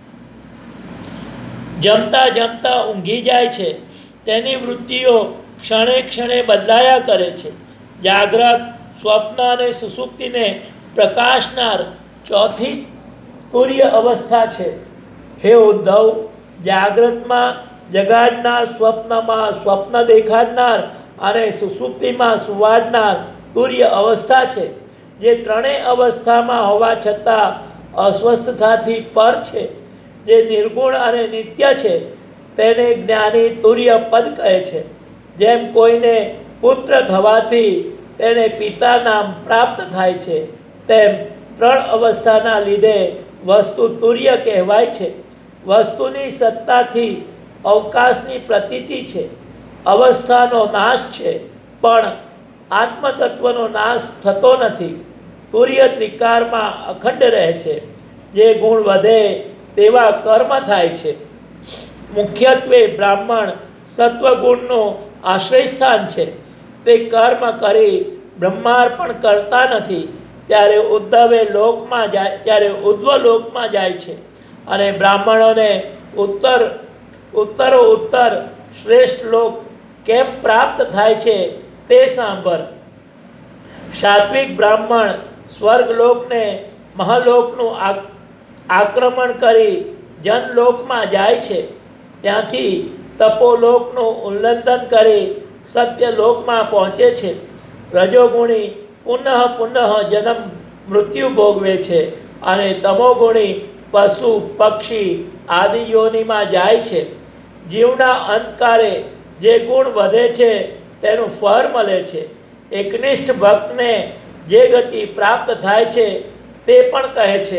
જમતા જમતા ઊંઘી જાય છે. તેની વૃત્તિઓ ક્ષણે ક્ષણે બદલાયા કરે છે. જાગ્રત, સ્વપ્ન અને સુષુપ્તિને પ્રકાશનાર ચોથી તુર્ય અવસ્થા છે. હે ઉદ્ધવ, જાગ્રતમાં જગાડનાર, સ્વપ્નમાં સ્વપ્ન દેખાડનાર અને સુષુપ્તિમાં સુવાડનાર તુર્ય અવસ્થા છે. જે ત્રણેય અવસ્થામાં હોવા છતાં અસ્વસ્થતાથી પર છે, જે નિર્ગુણ અને નિત્ય છે, તેને જ્ઞાની તુર્ય પદ કહે છે. જેમ કોઈને પુત્ર થવાથી તેને પિતા નામ પ્રાપ્ત થાય છે, તેમ ત્રણ અવસ્થાના લીધે વસ્તુ તુર્ય કહેવાય છે. વસ્તુની સત્તાથી અવકાશની પ્રતીતિ છે. અવસ્થાનો નાશ છે, પણ આત્મતત્વનો નાશ થતો નથી. તુર્ય ત્રિકારમાં અખંડ રહે છે. જે ગુણ વધે તેવા કર્મ થાય છે. મુખ્યત્વે બ્રાહ્મણ સત્વગુણનું આશ્રય સ્થાન છે. તે કર્મ કરી બ્રહ્માર્પણ કરતા નથી. ત્યારે ઉદ્ધવે લોકમાં જાય ત્યારે ઉદ્ધવ લોકમાં જાય છે અને બ્રાહ્મણોને ઉત્તર ઉત્તરો ઉત્તર શ્રેષ્ઠ લોક કેમ પ્રાપ્ત થાય છે તે સાંભળ. સાત્વિક બ્રાહ્મણ સ્વર્ગલોકને મહાલોકનું આક્રમણ કરી જનલોકમાં જાય છે. ત્યાંથી તપોલોકનું ઉલ્લંઘન કરી સત્યલોકમાં પહોંચે છે. રજોગુણી પુનઃ પુનઃ જન્મ મૃત્યુ ભોગવે છે અને તમોગુણી પશુ પક્ષી આદિ યોનિમાં જાય છે. જીવના અંતકારે જે ગુણ વધે છે તેનું ફળ મળે છે. એકનિષ્ઠ ભક્તને જે ગતિ પ્રાપ્ત થાય છે તે પણ કહે છે.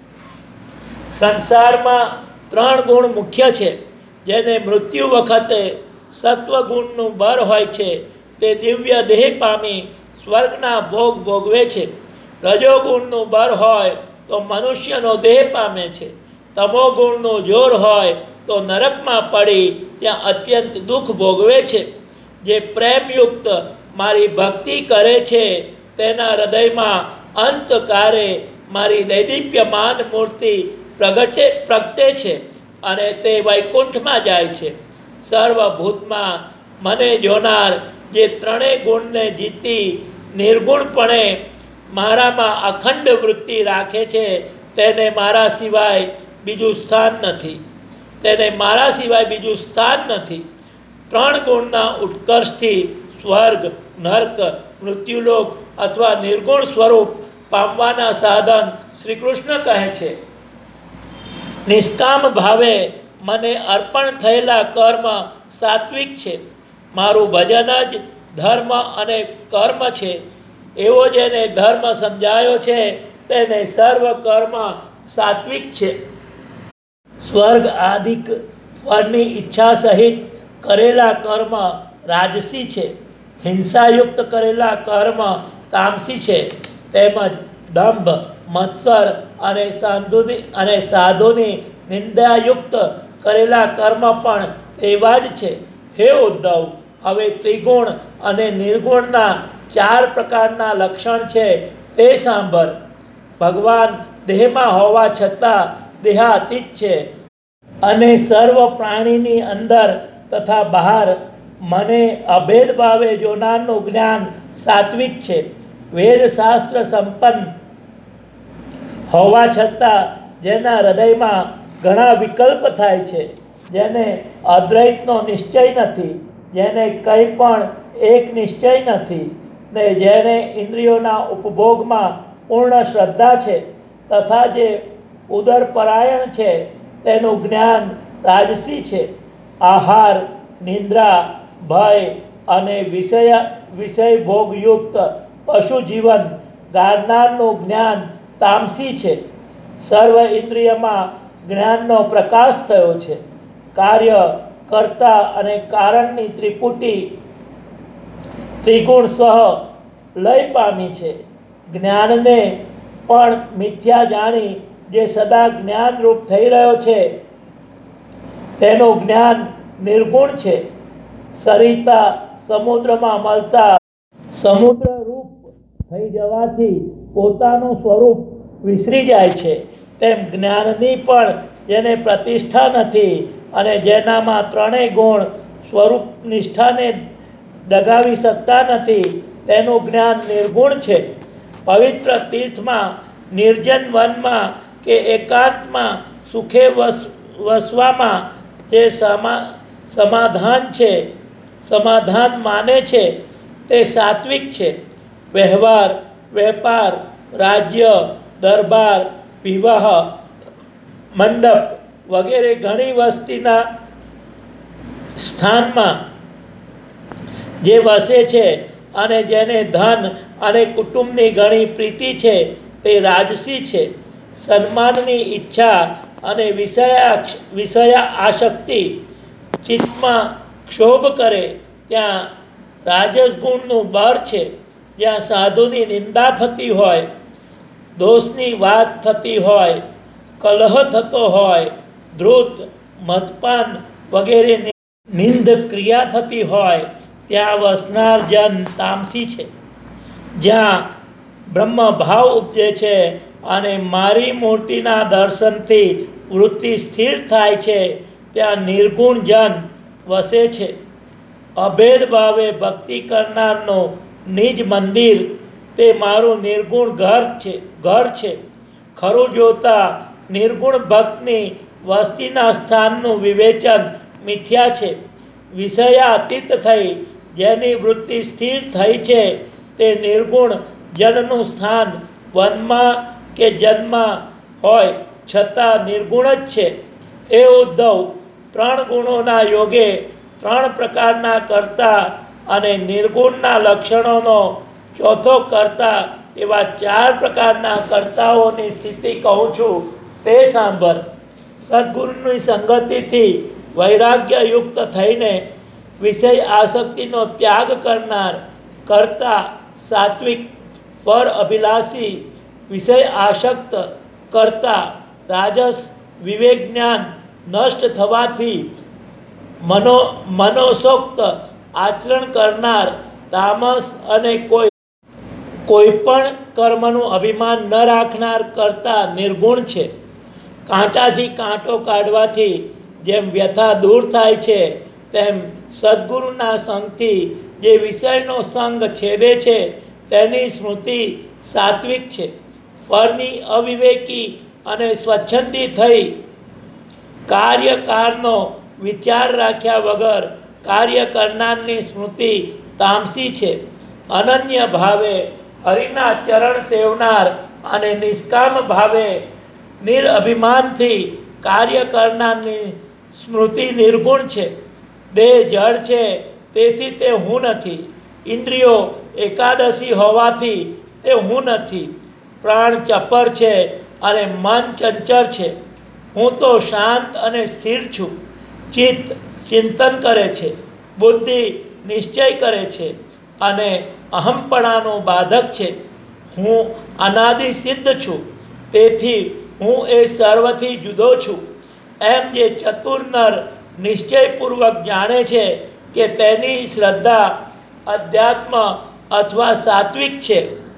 સંસારમાં ત્રણ ગુણ મુખ્ય છે. જેને મૃત્યુ વખતે સત્વગુણનું બળ હોય છે તે દિવ્ય દેહ પામી સ્વર્ગના ભોગ ભોગવે છે. રજોગુણનું બળ હોય તો મનુષ્યનો દેહ પામે છે. તમોગુણનું જોર હોય તો નરકમાં પડી ત્યાં અત્યંત દુઃખ ભોગવે છે. જે પ્રેમયુક્ત મારી ભક્તિ કરે છે તેના હૃદયમાં અંતકારે મારી દૈદીપ્યમાન મૂર્તિ પ્રગટે પ્રગટે છે અને તે વૈકુંઠમાં જાય છે. સર્વભૂતમાં મને જોનાર જે ત્રણેય ગુણને જીતી નિર્ગુણપણે મારામાં અખંડ વૃત્તિ રાખે છે તેને મારા સિવાય બીજું સ્થાન નથી તેને મારા સિવાય બીજું સ્થાન નથી. ત્રણ ગુણના ઉત્કર્ષથી સ્વર્ગ, નર્ક, મૃત્યુલોક અથવા નિર્ગુણ સ્વરૂપ પામવાના સાધન શ્રી કૃષ્ણ કહે છે. નિષ્કામ ભાવે મને અર્પણ થયેલા કર્મ સાત્વિક છે. મારું ભજન જ ધર્મ અને કર્મ છે. એવો જેને ધર્મ સમજાયો છે તેને સર્વ કર્મ સાત્વિક છે. સ્વર્ગ આદિક ફળની ઈચ્છા સહિત કરેલા કર્મ રાજસી છે. હિંસાયુક્ત કરેલા કર્મ તામસી છે. તેમજ દંભ, મત્સર અને સાધુની અને સાધુની નિંદાયુક્ત કરેલા કર્મ પણ તેવા જ છે. હે ઉદ્ધવ, હવે ત્રિગુણ અને નિર્ગુણના ચાર પ્રકારના લક્ષણ છે તે સાંભળ. ભગવાન દેહમાં હોવા છતાં દેહાતીત છે અને સર્વ પ્રાણીની અંદર તથા બહાર મને અભેદ ભાવે જોનારનું જ્ઞાન સાત્વિક છે. વેદશાસ્ત્ર સંપન્ન હોવા છતાં જેના હૃદયમાં ઘણા વિકલ્પ થાય છે, જેને અદ્વૈતનો નિશ્ચય નથી, જેને કંઈ પણ એક નિશ્ચય નથી, ને જેને ઇન્દ્રિયોના ઉપભોગમાં પૂર્ણ શ્રદ્ધા છે તથા જે ઉદરપરાયણ છે તેનું જ્ઞાન રાજસી છે. આહાર, નિંદ્રા, ભય અને વિષય વિષય ભોગયુક્ત પશુ જીવન ગાળનારનું જ્ઞાન તામસી છે. સર્વ ઇન્દ્રિયમાં જ્ઞાનનો પ્રકાશ થયો છે. કાર્ય, કર્તા અને કારણની ત્રિપુટી ત્રિગુણ સહ લય પામી છે. જ્ઞાનને પણ મિથ્યા જાણી જે સદા જ્ઞાનરૂપ થઈ રહ્યો છે તેનું જ્ઞાન નિર્ગુણ છે. સરિતા સમુદ્રમાં મળતા સમુદ્ર રૂપ થઈ જવાથી પોતાનું સ્વરૂપ વિસરી જાય છે, તેમ જ્ઞાનની પણ જેને પ્રતિષ્ઠા નથી અને જેનામાં ત્રણેય ગુણ સ્વરૂપ નિષ્ઠાને દગાવી શકતા નથી તેનું જ્ઞાન નિર્ગુણ છે. પવિત્ર તીર્થમાં, નિર્જન વનમાં કે એકાંતમાં સુખે વસ વસવામાં જે સમા સમાધાન છે સમાધાન માને છે તે સાત્વિક છે. વ્યવહાર, વેપાર, રાજ્ય, દરબાર, વિવાહ મંડપ વગેરે ઘણી વસ્તીના સ્થાનમાં જે વસે છે અને જેને ધન અને કુટુંબની ઘણી પ્રીતિ છે તે રાજસી છે. સન્માનની ઈચ્છા અને વિષયા વિષયા આસક્તિ ચિત્તમાં ક્ષોભ કરે ત્યાં રાજસ ગુણનું બળ છે. જ્યાં સાધુની નિંદા થતી હોય, દોષની વાત થતી હોય, કલહ થતો હોય, ધ્રુત, મદપાન વગેરે નિંદ ક્રિયા થતી હોય ત્યાં વસનાર જન તામસી છે. જ્યાં બ્રહ્મ ભાવ ઉપજે છે અને મારી મૂર્તિના દર્શનથી વૃત્તિ સ્થિર થાય છે ત્યાં નિર્ગુણ જન વસે છે. અભેદ ભાવે ભક્તિ કરનારનું નિજ મંદિર તે મારું નિર્ગુણ ઘર છે ઘર છે ખરું જોતા નિર્ગુણ ભક્તની વસ્તીના સ્થાનનું વિવેચન મિથ્યા છે. વિષયાતીત થઈ જેની વૃત્તિ સ્થિર થઈ છે તે નિર્ગુણ જનનું સ્થાન વનમાં કે જન્મમાં હોય છતાં નિર્ગુણ જ છે. એ ઉદ્ધવ, ત્રણ ગુણોના યોગે ત્રણ પ્રકારના કર્તા અને નિર્ગુણના લક્ષણોનો ચોથો કર્તા એવા ચાર પ્રકારના કર્તાઓની સ્થિતિ કહું છું તે સાંભળ. સદ્ગુરુની સંગતિથી વૈરાગ્યયુક્ત થઈને વિષય આસક્તિનો ત્યાગ કરનાર કર્તા સાત્વિક, ફળ અભિલાષી વિષય આસક્ત કર્તા રાજસ, વિવેક જ્ઞાન નષ્ટ થવાથી મનો મનોસોક્ત આચરણ કરનાર તામસ અને કોઈ કોઈ પણ કર્મનું અભિમાન ન રાખનાર કરતા નિર્ગુણ છે. કાંટાથી કાંટો કાઢવાથી જેમ વ્યથા દૂર થાય છે તેમ સદ્ગુરુના સંગથી જે વિષયનો સંગ છેદે છે તેની સ્મૃતિ સાત્વિક છે. ફળની અવિવેકી અને સ્વચ્છંદી થઈ કાર્યકારનો વિચાર રાખ્યા વગર કાર્ય કરનારની સ્મૃતિ તામસી છે. અનન્ય ભાવે હરિના ચરણ સેવનાર અને નિષ્કામ ભાવે નિરઅભિમાનથી કાર્ય કરનારની સ્મૃતિ નિર્ગુણ છે. દેહ જળ છે તેથી તે હું નથી. ઇન્દ્રિયો એકાદશી હોવાથી તે હું નથી. પ્રાણ ચપર છે અને મન ચંચળ છે. હું તો શાંત અને સ્થિર છું. ચિત્ત ચિંતન કરે છે, બુદ્ધિ નિશ્ચય કરે છે અને અહમપણાનો બાધક છે. હું અનાદિ સિદ્ધ છું, તેથી હું એ સર્વથી જુદો છું. એમ જે ચતુર નર નિશ્ચયપૂર્વક જાણે છે કે તેની શ્રદ્ધા અધ્યાત્મ અથવા સાત્વિક છે,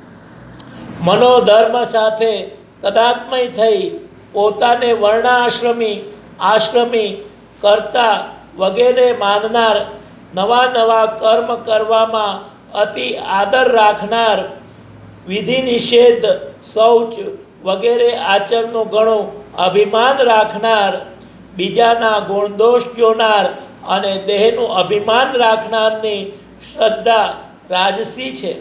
મનોધર્મ સાથે તદાત્મય થઈ પોતાને વર્ણાશ્રમી, આશ્રમી, કર્તા વગેરે માનનાર, નવા નવા કર્મ કરવામાં અતિ આદર રાખનાર, વિધિ નિષેધ, શૌચ વગેરે આચરણનું ઘણું અભિમાન રાખનાર, બીજાના ગુણદોષ જોનાર અને દેહનું અભિમાન રાખનારની શ્રદ્ધા રાજસી છે.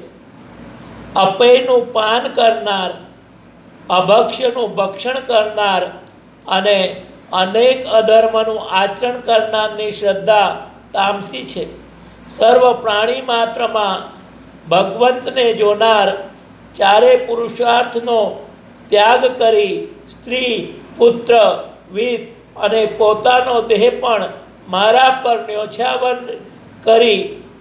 અપયનું પાન કરનાર, અભક્ષ્યનું ભક્ષણ કરનાર અને અનેક અધર્મનું આચરણ કરનારની શ્રદ્ધા તામસી છે. સર્વ પ્રાણી માત્રમાં ભગવંતને જોનાર, ચારે પુરુષાર્થનો ત્યાગ કરી સ્ત્રી, પુત્ર, વિત્ત અને પોતાનો દેહ પણ મારા પર ન્યોછાવર કરી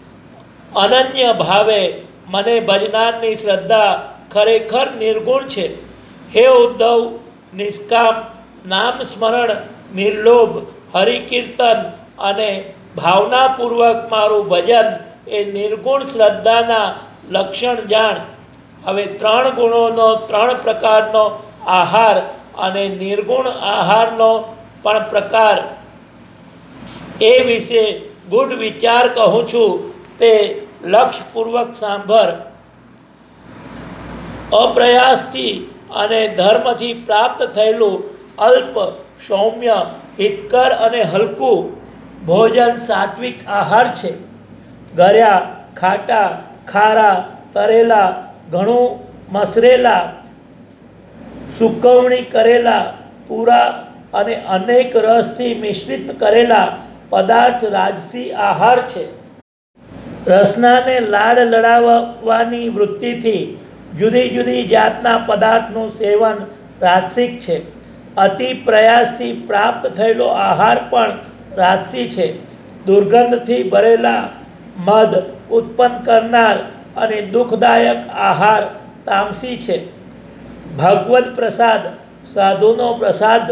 અનન્ય ભાવે મને ભજનારની શ્રદ્ધા ખરેખર નિર્ગુણ છે. હે ઉદ્ધવ, નિષ્કામ નામ સ્મરણ, નિર્લોભ હરિકીર્તન અને ભાવનાપૂર્વક મારું ભજન એ નિર્ગુણ શ્રદ્ધાના લક્ષણ જાણ. હવે ત્રણ ગુણોનો ત્રણ પ્રકારનો આહાર અને નિર્ગુણ આહારનો પણ પ્રકાર એ વિશે ગૂઢ વિચાર કહું છું, તે લક્ષપૂર્વક સાંભળ. અપ્રયાસથી અને ધર્મથી પ્રાપ્ત થયેલું અલ્પ, સૌમ્ય, હિતકર અને હલકું ભોજન સાત્વિક આહાર છે. ગળ્યા, ખાટા, ખારા, તરેલા, ઘણું મસરેલા, સુકવણી કરેલા, પૂરા અને અનેક રસથી મિશ્રિત કરેલા પદાર્થ રાજસી આહાર છે. રસનાને લાડ લડાવવાની વૃત્તિથી જુદી જુદી જાતના પદાર્થનું સેવન રાજસિક છે. અતિ પ્રયાસથી પ્રાપ્ત થયેલો આહાર પણ રાજસી છે. દુર્ગંધથી ભરેલા, મદ ઉત્પન્ન કરનાર અને દુઃખદાયક આહાર તામસી છે. ભગવદ પ્રસાદ, સાધુનો પ્રસાદ,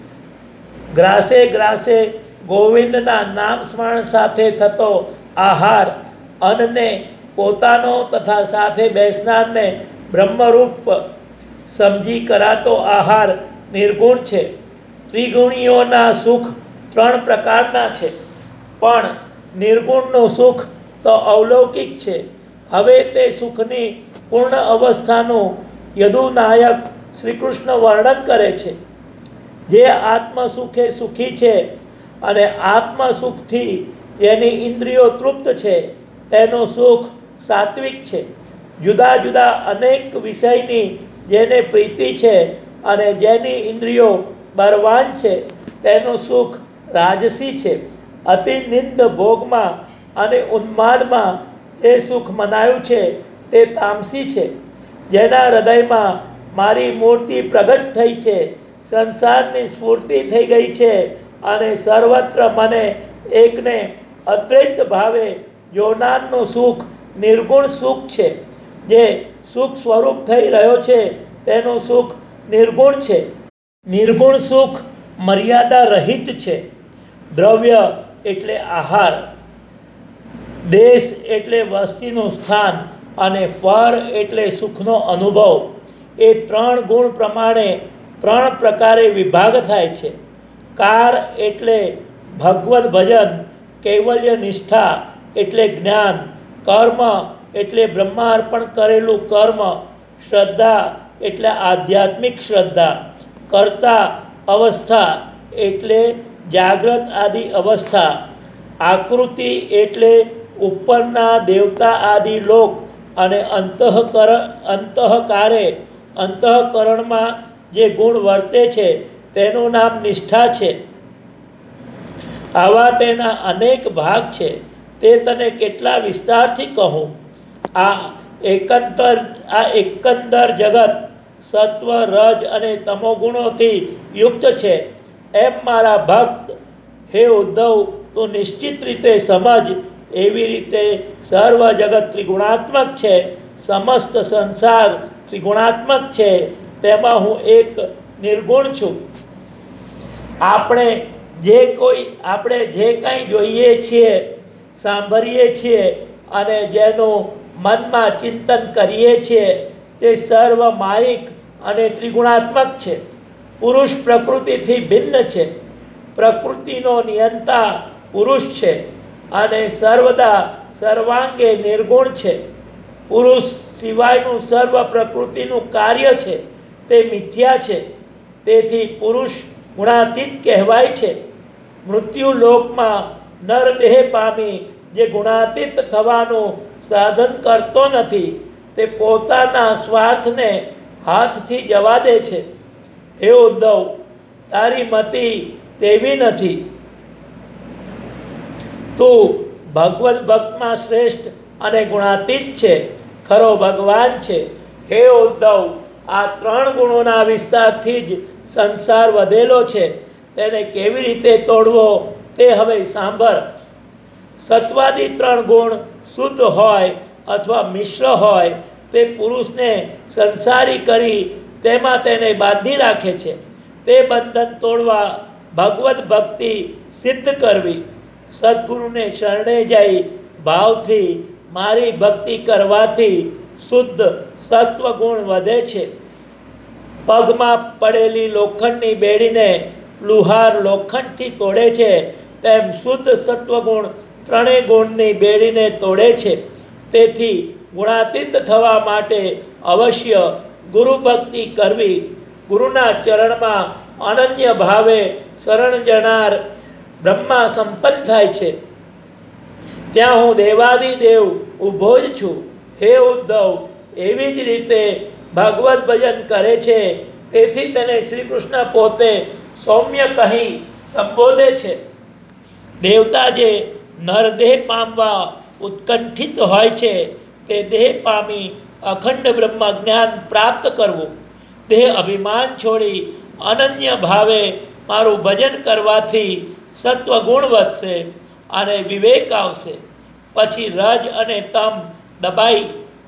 ગ્રાસે ગ્રાસે ગોવિંદના નામ સ્મરણ સાથે થતો આહાર, અન્નને પોતાનો તથા સાથે બેસનારને બ્રહ્મરૂપ સમજી કરાતો આહાર નિર્ગુણ છે. ત્રિગુણીઓના સુખ ત્રણ પ્રકારના છે, પણ નિર્ગુણનું સુખ તો અવલૌકિક છે. હવે તે સુખની પૂર્ણ અવસ્થાનું યદુનાયક શ્રી કૃષ્ણ વર્ણન કરે છે. જે આત્મસુખે સુખી છે અને આત્મસુખથી જેની ઇન્દ્રિયો તૃપ્ત છે તેનું સુખ સાત્વિક છે. જુદા જુદા અનેક વિષયની જેને પ્રીતિ છે અને જેની ઇન્દ્રિયો બળવાન છે તેનું સુખ રાજસી છે. અતિનિંદ ભોગમાં અને ઉન્માદમાં જે સુખ મનાયું છે તે તામસી છે. જેના હૃદયમાં મારી મૂર્તિ પ્રગટ થઈ છે, સંસારની સ્ફૂર્તિ થઈ ગઈ છે અને સર્વત્ર મને એકને અદ્વૈત ભાવે જોનારનું સુખ નિર્ગુણ સુખ છે. જે સુખ સ્વરૂપ થઈ રહ્યો છે તેનું સુખ નિર્ગુણ છે. નિર્ગુણ સુખ મર્યાદા રહિત છે. દ્રવ્ય એટલે આહાર, દેશ એટલે વસ્તીનું સ્થાન અને ફળ એટલે સુખનો અનુભવ, એ ત્રણ ગુણ પ્રમાણે ત્રણ પ્રકારે વિભાગ થાય છે. કાર એટલે ભગવદ ભજન, કૈવલ્ય નિષ્ઠા એટલે જ્ઞાન, કર્મ એટલે બ્રહ્માર્પણ કરેલું કર્મ, શ્રદ્ધા એટલે આધ્યાત્મિક શ્રદ્ધા, કર્તા અવસ્થા એટલે જાગ્રત આદિ અવસ્થા, આકૃતિ એટલે ઉપરના દેવતા આદિ લોક અને અંતઃકરણ અંતઃકારે અંતઃકરણમાં જે ગુણ વર્તે છે તેનું નામ નિષ્ઠા છે. આવા તેના અનેક ભાગ છે, તે તને કેટલા વિસ્તારથી કહું. આ એકંદર આ એકંદર જગત સત્વ રજ અને તમોગુણોથી યુક્ત છે એમ મારા ભક્ત હે ઉદ્ધવ તું નિશ્ચિત રીતે સમજ. એવી રીતે સર્વ જગત ત્રિગુણાત્મક છે, સમસ્ત સંસાર ત્રિગુણાત્મક છે, તેમાં હું એક નિર્ગુણ છું. આપણે જે કોઈ આપણે જે કંઈ જોઈએ છીએ, સાંભળીએ છીએ અને જેનું મનમાં ચિંતન કરીએ છીએ તે સર્વ માયિક અને ત્રિગુણાત્મક છે. પુરુષ પ્રકૃતિથી ભિન્ન છે. પ્રકૃતિનો નિયંતા પુરુષ છે અને સર્વદા સર્વાંગે નિર્ગુણ છે. પુરુષ સિવાયનું સર્વ પ્રકૃતિનું કાર્ય છે તે મિથ્યા છે. તેથી પુરુષ ગુણાતીત કહેવાય છે. મૃત્યુ લોકમાં નરદેહ પામી જે ગુણાતીત થવાનું સાધન કરતો નથી તે પોતાના સ્વાર્થને હાથથી જવા દે છે. હે ઉદ્ધવ, તારી મતિ તેવી નથી. તું ભગવદ્ ભક્તમાં શ્રેષ્ઠ અને ગુણાતીત છે, ખરો ભગવાન છે. હે ઉદ્ધવ, આ ત્રણ ગુણોના વિસ્તારથી જ સંસાર વધેલો છે. તેને કેવી રીતે તોડવો તે હવે સાંભળ. સત્વાદી ત્રણ ગુણ શુદ્ધ હોય અથવા મિશ્ર હોય તે પુરુષને સંસારી કરી તેમાં તેને બાંધી રાખે છે. તે બંધન તોડવા ભગવદ્ ભક્તિ સિદ્ધ કરવી. સદગુરુને શરણે જઈ ભાવથી મારી ભક્તિ કરવાથી શુદ્ધ સત્વગુણ વધે છે. પગમાં પડેલી લોખંડની બેડીને લુહાર લોખંડથી તોડે છે તેમ શુદ્ધ સત્વગુણ ત્રણેય ગુણની બેડીને તોડે છે. તેથી ગુણાતીત થવા માટે અવશ્ય ગુરુ ભક્તિ કરવી. ગુરુના ચરણમાં અનન્ય ભાવે શરણ જનાર બ્રહ્મા સંપન્ન થાય છે. ત્યાં હું દેવાદિદેવ ઊભો જ છું. હે ઉદ્ધવ, એવી જ રીતે ભાગવત ભજન કરે છે. તેથી તેને શ્રી કૃષ્ણ પોતે સૌમ્ય કહી સંબોધે છે. દેવતા જે નરદેહ પામવા ઉત્કંઠિત હોય છે તે દેહ પામી અખંડ બ્રહ્મ જ્ઞાન પ્રાપ્ત કરવું. દેહ અભિમાન છોડી અનન્ય ભાવે મારું ભજન કરવાથી સત્વગુણ વધશે અને વિવેક આવશે. પછી રજ અને તમ દબાઈ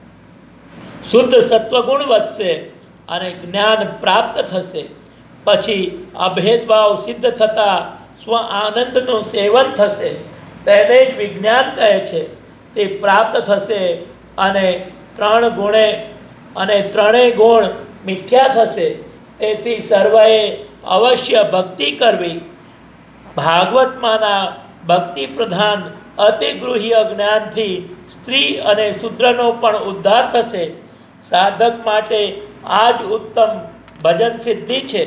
શુદ્ધ સત્વગુણ વધશે અને જ્ઞાન પ્રાપ્ત થશે. પછી અભેદભાવ સિદ્ધ થતાં સ્વ આનંદનું સેવન થશે. તેને જ વિજ્ઞાન કહે છે. તે પ્રાપ્ત થશે અને ત્રણ ગુણે અને ત્રણેય ગુણ મિથ્યા થશે. તેથી સર્વએ અવશ્ય ભક્તિ કરવી. ભાગવતમાંના ભક્તિ પ્રધાન અતિગૃહ્ય જ્ઞાનથી સ્ત્રી અને શૂદ્રનો પણ ઉદ્ધાર થશે. સાધક માટે આ જ ઉત્તમ ભજન સિદ્ધિ છે.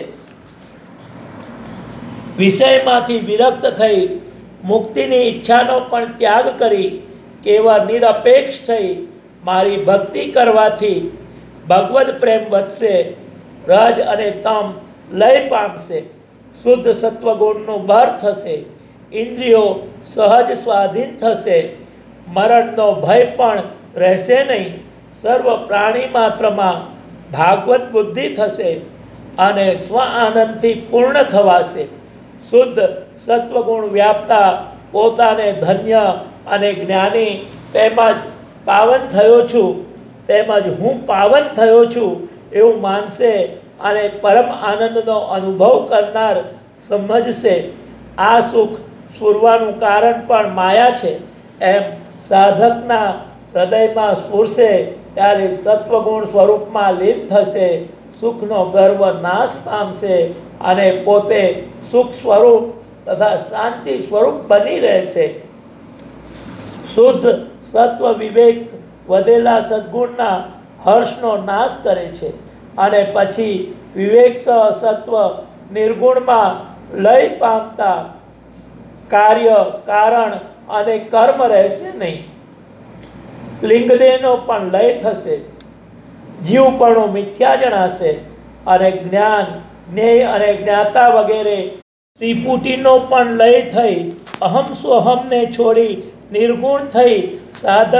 વિષયમાંથી વિરક્ત થઈ મુક્તિની ઈચ્છાનો પણ ત્યાગ કરી કેવા નિરપેક્ષ થઈ મારી ભક્તિ કરવાથી ભગવદ પ્રેમ વધશે. રજ અને તમ લય પામશે. શુદ્ધ સત્વગુણનું બળ થશે. ઇન્દ્રિયો સહજ સ્વાધીન થશે. મરણનો ભય પણ રહેશે નહીં. સર્વ પ્રાણી માત્રમાં ભાગવત બુદ્ધિ થશે અને સ્વ આનંદથી પૂર્ણ થવાશે. શુદ્ધ સત્વગુણ વ્યાપતા પોતાને ધન્ય અને જ્ઞાની તેમજ પાવન થયો છું તેમજ હું પાવન થયો છું એવું માનશે અને પરમ આનંદનો અનુભવ કરનાર સમજશે. આ સુખ સ્ફુરવાનું કારણ પણ માયા છે એમ સાધકના હૃદયમાં સ્ફુરશે ત્યારે સત્વગુણ સ્વરૂપમાં લીન થશે. સુખનો ગર્વ નાશ પામશે અને પોતે સુખ સ્વરૂપ તથા શાંતિ સ્વરૂપ બની રહેશે. શુદ્ધ સત્વ વિવેક વધેલા સદ્ગુણના હર્ષનો નાશ કરે છે અને પછી વિવેક સહ સત્વ નિર્ગુણમાં લય પામતા કાર્ય કારણ અને કર્મ રહેશે નહીં. લિંગદેહનો પણ લય થશે. જીવપણું મિથ્યા જણાશે અને જ્ઞાન જ્ઞેય અને જ્ઞાતા વગેરે ત્રિપુટીનો પણ લય થઈ અહમ સ્વહમને છોડી નિર્ગુણ થઈ સાધક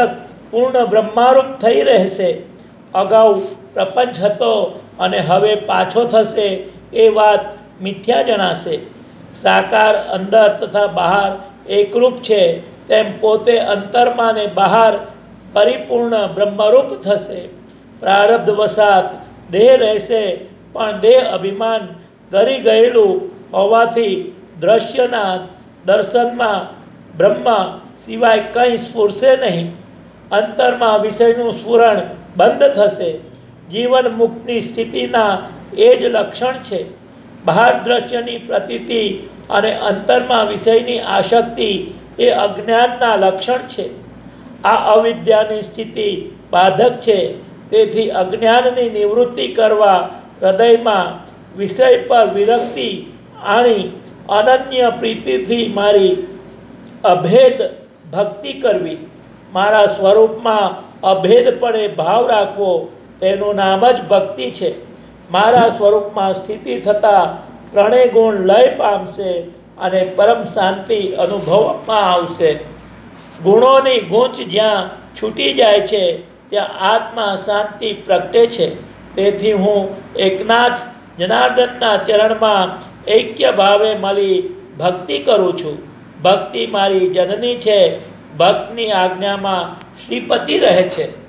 પૂર્ણ બ્રહ્મારૂપ થઈ રહેશે. અગાઉ પ્રપંચ હતો અને હવે પાછો થશે એ વાત મિથ્યા જણાશે. સાકાર અંદર તથા બહાર એકરૂપ છે તેમ પોતે અંતરમાં ને બહાર પરિપૂર્ણ બ્રહ્મરૂપ થશે. પ્રારબ્ધ વસાત દેહ રહેશે, પણ દેહ અભિમાન ગરી ગયેલું હોવાથી દ્રશ્યના દર્શનમાં બ્રહ્મ સિવાય કંઈ સ્ફુરશે નહીં. અંતરમાં વિષયનું સ્ફુરણ બંધ થશે. જીવન મુક્તની સ્થિતિના એ જ લક્ષણ છે. બહાર દ્રશ્યની પ્રતીતિ અને અંતરમાં વિષયની આસક્તિ એ અજ્ઞાનના લક્ષણ છે. આ અવિદ્યાની સ્થિતિ બાધક છે. તેથી અજ્ઞાનની નિવૃત્તિ કરવા હૃદયમાં વિષય પર વિરક્તિ આણી અનન્ય પ્રીતિથી મારી અભેદ ભક્તિ કરવી. મારા સ્વરૂપમાં અભેદપણે ભાવ રાખવો તેનું નામ જ ભક્તિ છે. મારા સ્વરૂપમાં સ્થિતિ થતાં ત્રણેય ગુણ લય પામશે અને પરમ શાંતિ અનુભવમાં આવશે. ગુણોની ગૂંચ જ્યાં છૂટી જાય છે ત્યાં આત્મા શાંતિ પ્રગટે છે. તેથી હું એકનાથ જનાર્દનના ચરણમાં ઐક્ય ભાવે મળી ભક્તિ કરું છું. ભક્તિ મારી જનની છે. ભક્તની આજ્ઞામાં શ્રીપતિ રહે છે.